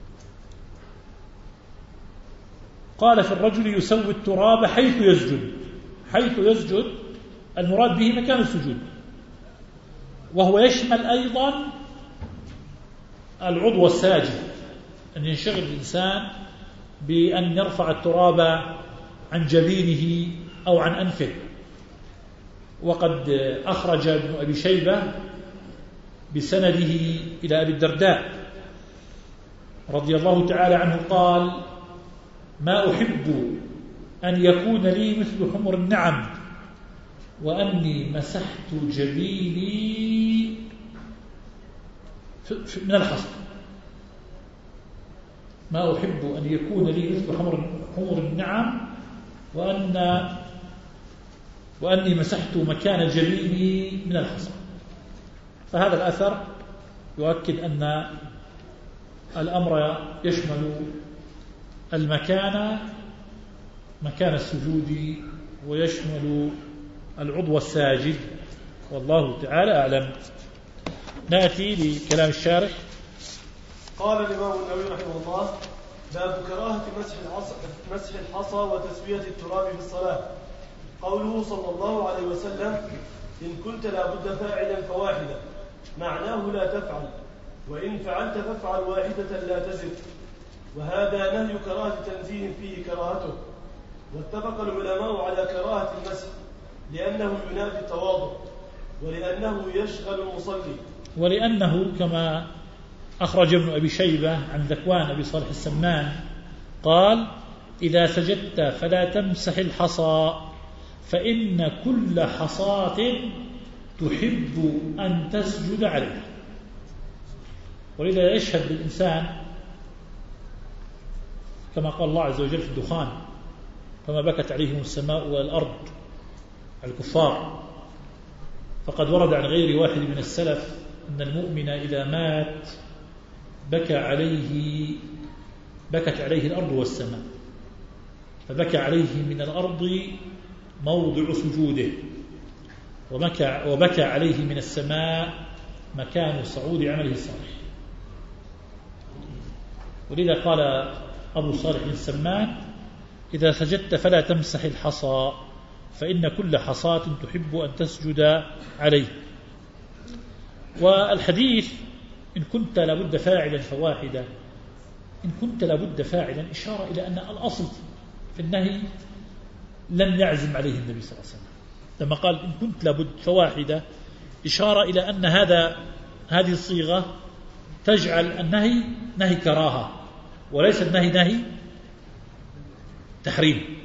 قال في الرجل يسوي التراب حيث يسجد. حيث يسجد المراد به مكان السجود، وهو يشمل أيضا العضو الساجد، أن ينشغل الإنسان بأن يرفع التراب عن جبينه أو عن أنفه. وقد أخرج ابن أبي شيبة بسنده إلى أبي الدرداء رضي الله تعالى عنه قال: ما أحب أن يكون لي مثل حمر النعم وأني مسحت جبيني من الحصى. ما أحب أن يكون لي مثل حمر النعم وأني مسحت مكان جبيني من الحصى. فهذا الأثر يؤكد أن الأمر يشمل مكان السجود، ويشمل العضو الساجد، والله تعالى أعلم. نأتي لكلام الشارح. قال الإمام النووي رحمه الله: باب كراهة مسح الحصى وتسوية التراب في الصلاة. قوله صلى الله عليه وسلم: إن كنت لابد فاعلا فواحدة، معناه لا تفعل، وإن فعلت فافعل واحدة لا تزد. وهذا نهي كراهة تنزيه فيه كراهته. واتفق العلماء على كراهة المسح لأنه ينافي التواضع، ولأنه يشغل المصلي، ولأنه كما أخرج ابن أبي شيبة عن ذكوان أبي صالح السمان قال: إذا سجدت فلا تمسح الحصى فإن كل حصاة تحب أن تسجد عليها. ولذا يشهد للإنسان كما قال الله عز وجل في الدخان: فما بكت عليهم السماء والأرض، الكفار. فقد ورد عن غير واحد من السلف أن المؤمن إذا مات بكت عليه الأرض والسماء، فبكى عليه من الأرض موضع سجوده، وبكى عليه من السماء مكان صعود عمله الصالح. ولذا قال أبو صالح السمان: إذا سجدت فلا تمسح الحصى فإن كل حصاة تحب أن تسجد عليه. والحديث إن كنت لابد فاعلا فواحدة، إن كنت لابد فاعلا إشارة إلى أن الأصل في النهي لم يعزم عليه النبي صلى الله عليه وسلم. لما قال إن كنت لابد فواحدة إشارة إلى أن هذه الصيغة تجعل النهي نهي كراهة وليس النهي نهي تحريم.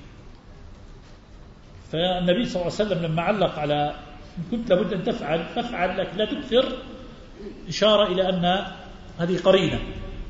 فالنبي صلى الله عليه وسلم لما علق على إن كنت لابد أن تفعل فافعل لك لا تكثر، إشارة إلى أن هذه قرينة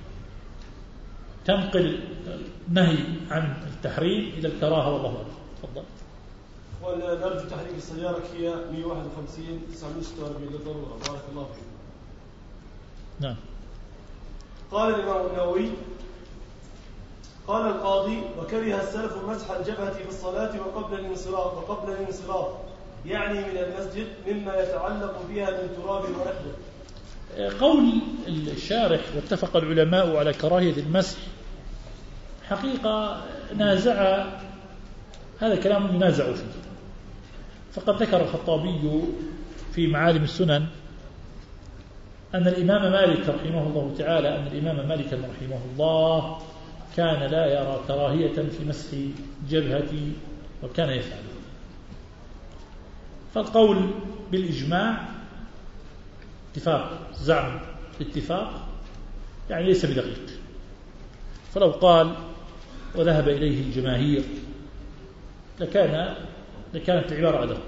تنقل النهي عن التحريم إلى الكراهة. والله أعلم. تفضل. ونرجو تحريك السيارة كيا 151 946 للضرورة. بارك الله فيك. نعم. قال الإمام النووي قال القاضي وكره السلف مسح الجبهة في الصلاة وقبل الانصراف يعني من المسجد مما يتعلق بها من تراب ونحوه. قول الشارح واتفق العلماء على كراهية المسح حقيقة نازع، هذا كلام ينازع فيه. فقد ذكر الخطابي في معالم السنن أن الإمام مالك رحمه الله تعالى أن الإمام مالك رحمه الله كان لا يرى كراهية في مسح جبهة وكان يفعل. فالقول بالإجماع اتفاق زعم اتفاق يعني ليس بدقيق. فلو قال وذهب إليه الجماهير لكانت العبارة أدق.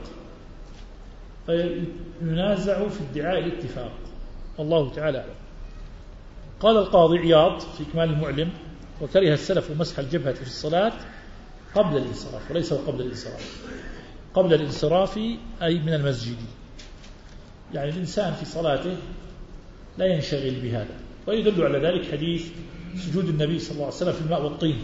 فينازع في ادعاء الاتفاق والله تعالى أعلم. قال القاضي عياض في إكمال المعلم وكره السلف مسح الجبهة في الصلاة قبل الانصراف وليس قبل الانصراف. قبل الانصراف أي من المسجد، يعني الإنسان في صلاته لا ينشغل بهذا. ويدل على ذلك حديث سجود النبي صلى الله عليه وسلم في الماء والطين.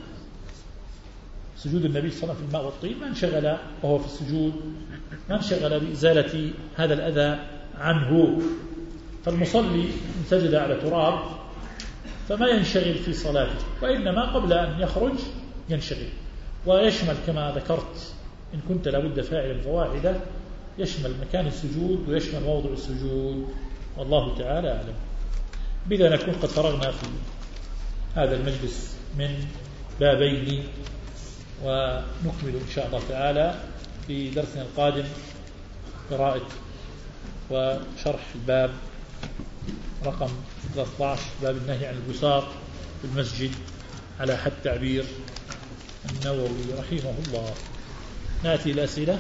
سجود النبي صلى الله عليه وسلم في الماء والطين ما انشغل وهو في السجود، ما انشغل بإزالة هذا الأذى عنه. فالمصلي إن سجد على تراب فما ينشغل في صلاته، وإنما قبل أن يخرج ينشغل. ويشمل كما ذكرت إن كنت لابد فاعلا فواحدة، يشمل مكان السجود ويشمل موضع السجود. والله تعالى أعلم. بذا نكون قد فرغنا في هذا المجلس من بابين، ونكمل إن شاء الله تعالى في درسنا القادم قراءة وشرح الباب رقم 13 باب النهي عن البساط في المسجد على حد تعبير النووي رحمه الله. نأتي الأسئلة.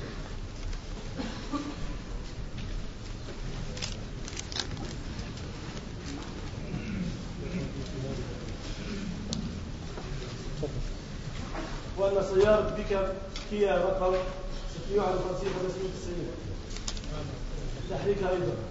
وأن سيارة بك كيا رقم 651 590 تحريكها أيضا.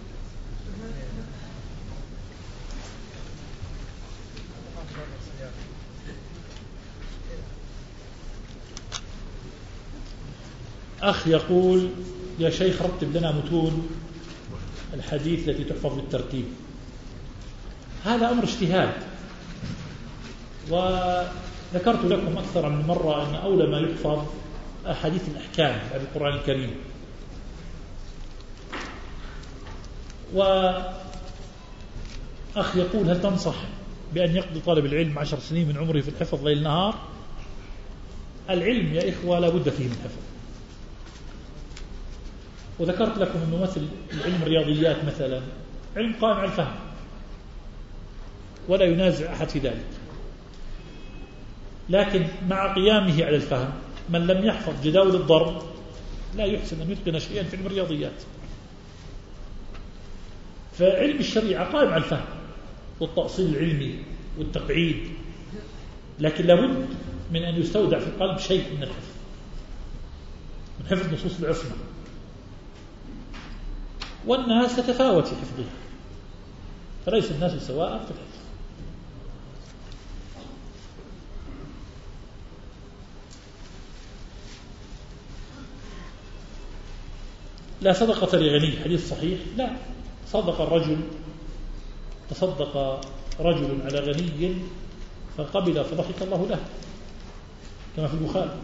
أخ يقول يا شيخ رتب لنا متون الحديث التي تحفظ بالترتيب. هذا أمر اجتهاد، وذكرت لكم أكثر من مرة أن أولى ما يحفظ أحاديث الأحكام بعد القرآن الكريم. وأخ يقول هل تنصح بأن يقضي طالب العلم 10 سنين من عمره في الحفظ ليل نهار؟ العلم يا إخوة لا بد فيه من حفظ. وذكرت لكم أنه مثل العلم الرياضيات مثلا علم قائم على الفهم ولا ينازع أحد في ذلك، لكن مع قيامه على الفهم من لم يحفظ جداول الضرب لا يحسن أن يتقن شيئا في علم الرياضيات. فعلم الشريعة قائم على الفهم والتأصيل العلمي والتقعيد، لكن لابد من أن يستودع في القلب شيء من الحفظ، من حفظ نصوص العصمة. والناس تتفاوت في حفظها، فليس الناس سواء في الحفظ. لا صدقة لغني، حديث صحيح. لا، تصدق رجل على غني فقبل فضحك الله له كما في البخاري.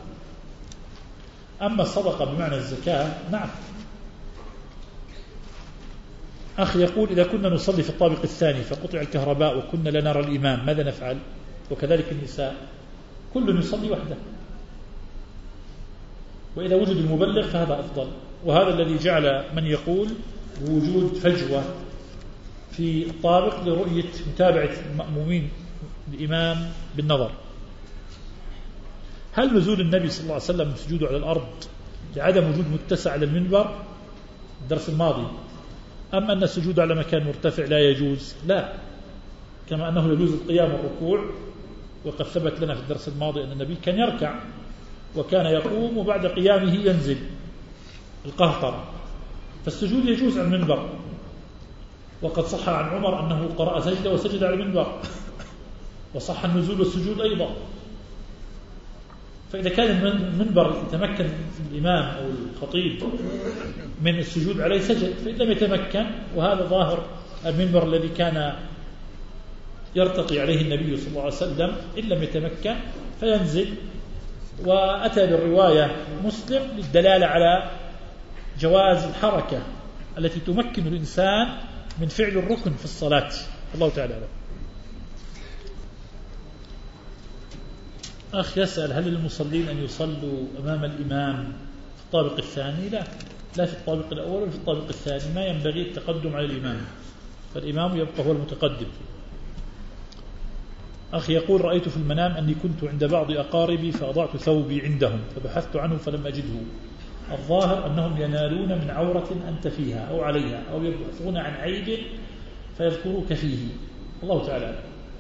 أما الصدقة بمعنى الزكاة نعم، أخ يقول إذا كنا نصلي في الطابق الثاني فقطع الكهرباء وكنا لا نرى الإمام ماذا نفعل؟ وكذلك النساء كل يصلي وحده، وإذا وجد المبلغ فهذا أفضل. وهذا الذي جعل من يقول بوجود فجوة في الطابق لرؤية متابعة المأمومين الإمام بالنظر. هل نزول النبي صلى الله عليه وسلم من سجوده على الأرض لعدم وجود متسع على المنبر الدرس الماضي، أم أن السجود على مكان مرتفع لا يجوز؟ لا، كما أنه يجوز القيام والركوع، وقد ثبت لنا في الدرس الماضي أن النبي كان يركع وكان يقوم وبعد قيامه ينزل القهقرة، فالسجود يجوز على المنبر. وقد صح عن عمر أنه قرأ سجدة وسجد على المنبر، وصح النزول والسجود أيضا. فإذا كان المنبر يتمكن الإمام أو الخطيب من السجود عليه سجد، فإن لم يتمكن، وهذا ظاهر المنبر الذي كان يرتقي عليه النبي صلى الله عليه وسلم، إن لم يتمكن فينزل. وأتى بالرواية مسلم للدلالة على جواز الحركة التي تمكن الإنسان من فعل الركن في الصلاة. الله تعالى أعلم. أخ يسأل هل للمصلين أن يصلوا أمام الإمام في الطابق الثاني؟ لا في الطابق الأول ولا في الطابق الثاني، ما ينبغي التقدم على الإمام، فالإمام يبقى هو المتقدم. أخ يقول رأيت في المنام أني كنت عند بعض أقاربي فأضعت ثوبي عندهم فبحثت عنه فلم أجده، الظاهر أنهم ينالون من عورة أنت فيها أو عليها، أو يبحثون عن عيب فيذكروك فيه. الله تعالى.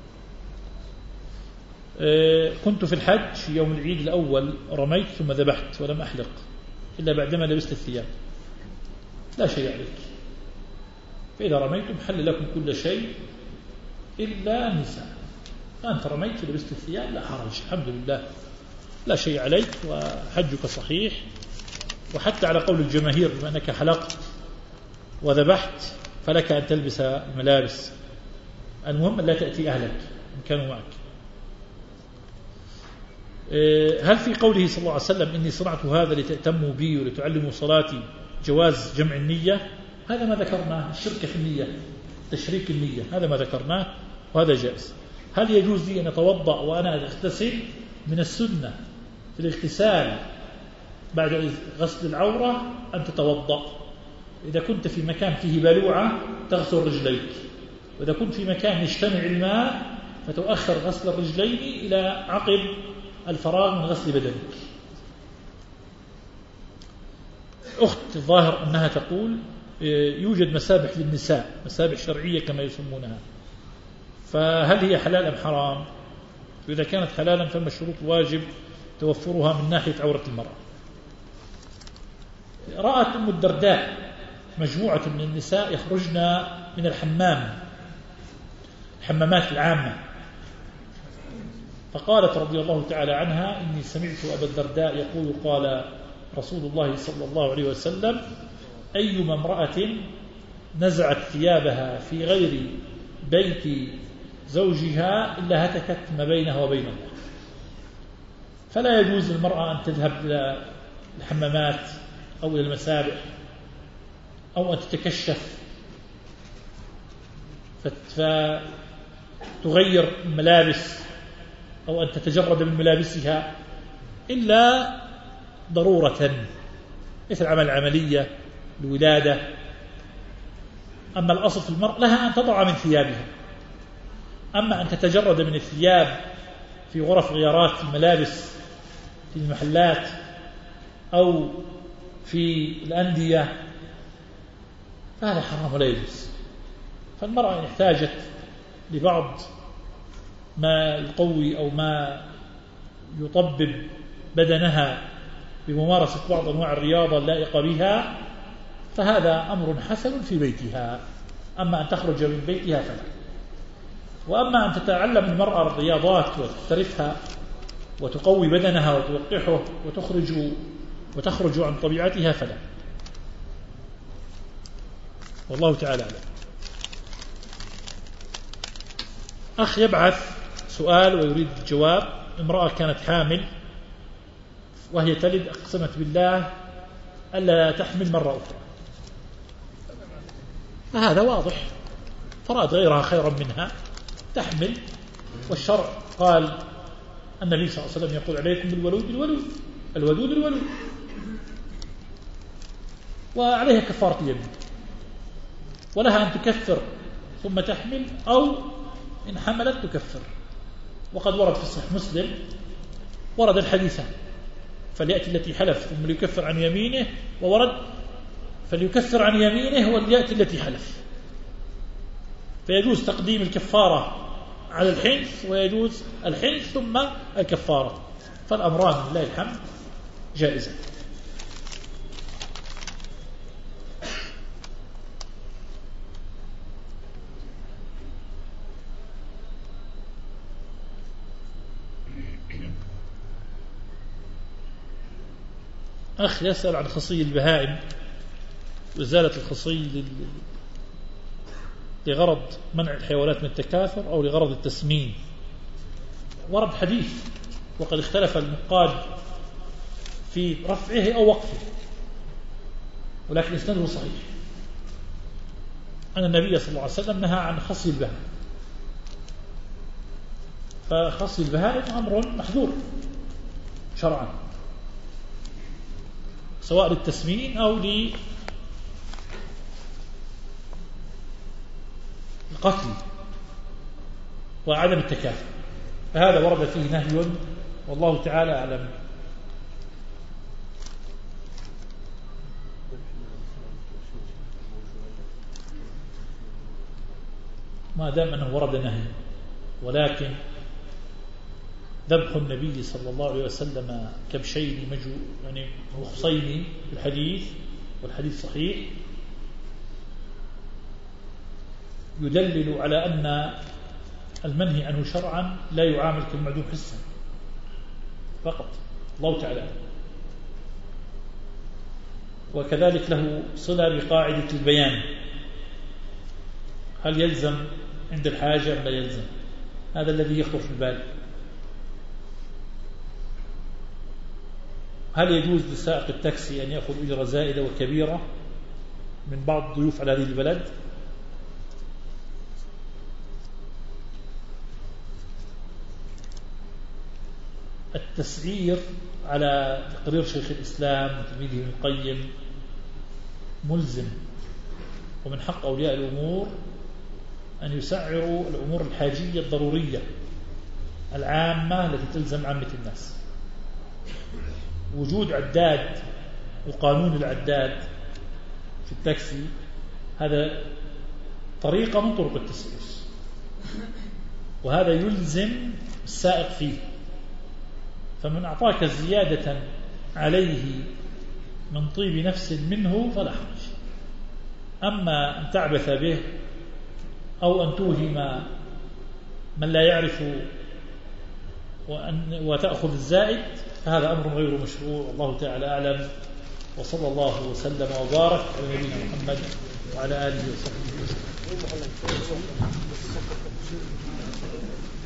كنت في الحج في يوم العيد الأول رميت ثم ذبحت ولم أحلق إلا بعدما لبست الثياب، لا شيء عليك، فإذا رميتم حل لكم كل شيء إلا النساء، أنت رميت ولبست الثياب لا حرج، الحمد لله لا شيء عليك وحجك صحيح. وحتى على قول الجماهير بما أنك حلقت وذبحت فلك أن تلبس الملابس، المهم لا تأتي أهلك إن كانوا معك. هل في قوله صلى الله عليه وسلم إني صنعت هذا لتأتموا بي ولتعلموا صلاتي جواز جمع النية؟ هذا ما ذكرناه، الشرك في النية، تشريك النية، هذا ما ذكرناه وهذا جائز. هل يجوز لي أن أتوضأ وأنا أغتسل؟ من السنة في الاغتسال بعد غسل العورة أن تتوضأ. إذا كنت في مكان فيه بلوعة تغسل رجليك، وإذا كنت في مكان يجتمع الماء فتؤخر غسل الرجلين إلى عقب الفراغ من غسل بدنك. أخت الظاهر أنها تقول يوجد مسابح للنساء، مسابح شرعية كما يسمونها، فهل هي حلال أم حرام؟ وإذا كانت حلالا فما الشروط الواجب توفرها من ناحية عورة المرأة؟ رأت أم الدرداء مجموعة من النساء يخرجن من الحمامات العامة، فقالت رضي الله تعالى عنها إني سمعت أبا الدرداء يقول قال رسول الله صلى الله عليه وسلم أيما امرأة نزعت ثيابها في غير بيت زوجها إلا هتكت ما بينها وبين الله. فلا يجوز للمرأة أن تذهب إلى الحمامات أو إلى المسابح أو أن تتكشف فتغير الملابس أو أن تتجرد من ملابسها إلا ضرورة مثل عملية الولادة. أما الأصل في المرأة لها أن تضع من ثيابها، أما أن تتجرد من الثياب في غرف غيارات الملابس في المحلات أو في الأندية فهذا حرام ولا يجوز. فالمرأة إن احتاجت لبعض ما يقوي أو ما يطبب بدنها بممارسة بعض أنواع الرياضة اللائقة بها فهذا أمر حسن في بيتها، أما أن تخرج من بيتها فلا. وأما أن تتعلم المرأة الرياضات وتحترفها وتقوي بدنها وتوقحه وتخرج عن طبيعتها فلا. والله تعالى أعلم. أخ يبعث سؤال ويريد الجواب. امرأة كانت حامل وهي تلد أقسمت بالله ألا تحمل مرة أخرى، فهذا واضح، فرأت غيرها خيرا منها تحمل. والشرع قال النبي صلى الله عليه وسلم يقول عليكم بالولود بالولود، الودود الولود، وعليها كفارة اليمين، ولها أن تكفر ثم تحمل، أو إن حملت تكفر. وقد ورد في صحيح مسلم ورد الحديثان، فليأتي التي حلف ثم ليكفر عن يمينه، وورد فليكفر عن يمينه وليأتي التي حلف. فيجوز تقديم الكفارة على الحنث، ويجوز الحنث ثم الكفارة، فالأمران لله الحمد جائزة. أخ يسأل عن خصي البهائم، وإزالة الخصي لغرض منع الحيوانات من التكاثر أو لغرض التسمين. ورد حديث وقد اختلف النقاد في رفعه أو وقفه، ولكن إسناده صحيح، أن النبي صلى الله عليه وسلم نهى عن خصي البهائم. فخصي البهائم أمر محظور شرعا، سواء للتسمين أو للقتل وعدم التكاثر، فهذا ورد فيه نهي، والله تعالى أعلم. ما دام أنه ورد نهي، ولكن ذبح النبي صلى الله عليه وسلم كبشين يعني مخصين في الحديث، والحديث صحيح، يدلل على أن المنهي عنه شرعا لا يعامل كالمعدوم حسا فقط، الله تعالى. وكذلك له صلة بقاعدة البيان، هل يلزم عند الحاجة أم لا يلزم؟ هذا الذي يخطر في البال. هل يجوز لسائق التاكسي أن يأخذ أجرة زائدة وكبيرة من بعض الضيوف على هذه البلد؟ التسعير على تقرير شيخ الإسلام وتلميذه ابن القيم ملزم، ومن حق أولياء الأمور أن يسعروا الأمور الحاجية الضرورية العامة التي تلزم عامة الناس. وجود عداد وقانون العداد في التاكسي هذا طريقة من طرق التسعير، وهذا يلزم السائق فيه، فمن أعطاك زيادة عليه من طيب نفس منه فلا حرج. أما أن تعبث به أو أن توهم من لا يعرف وتأخذ الزائد فهذا أمر غير مشروع، والله تعالى أعلم. وصلى الله وسلم وبارك على نبينا محمد وعلى آله وصحبه وسلم.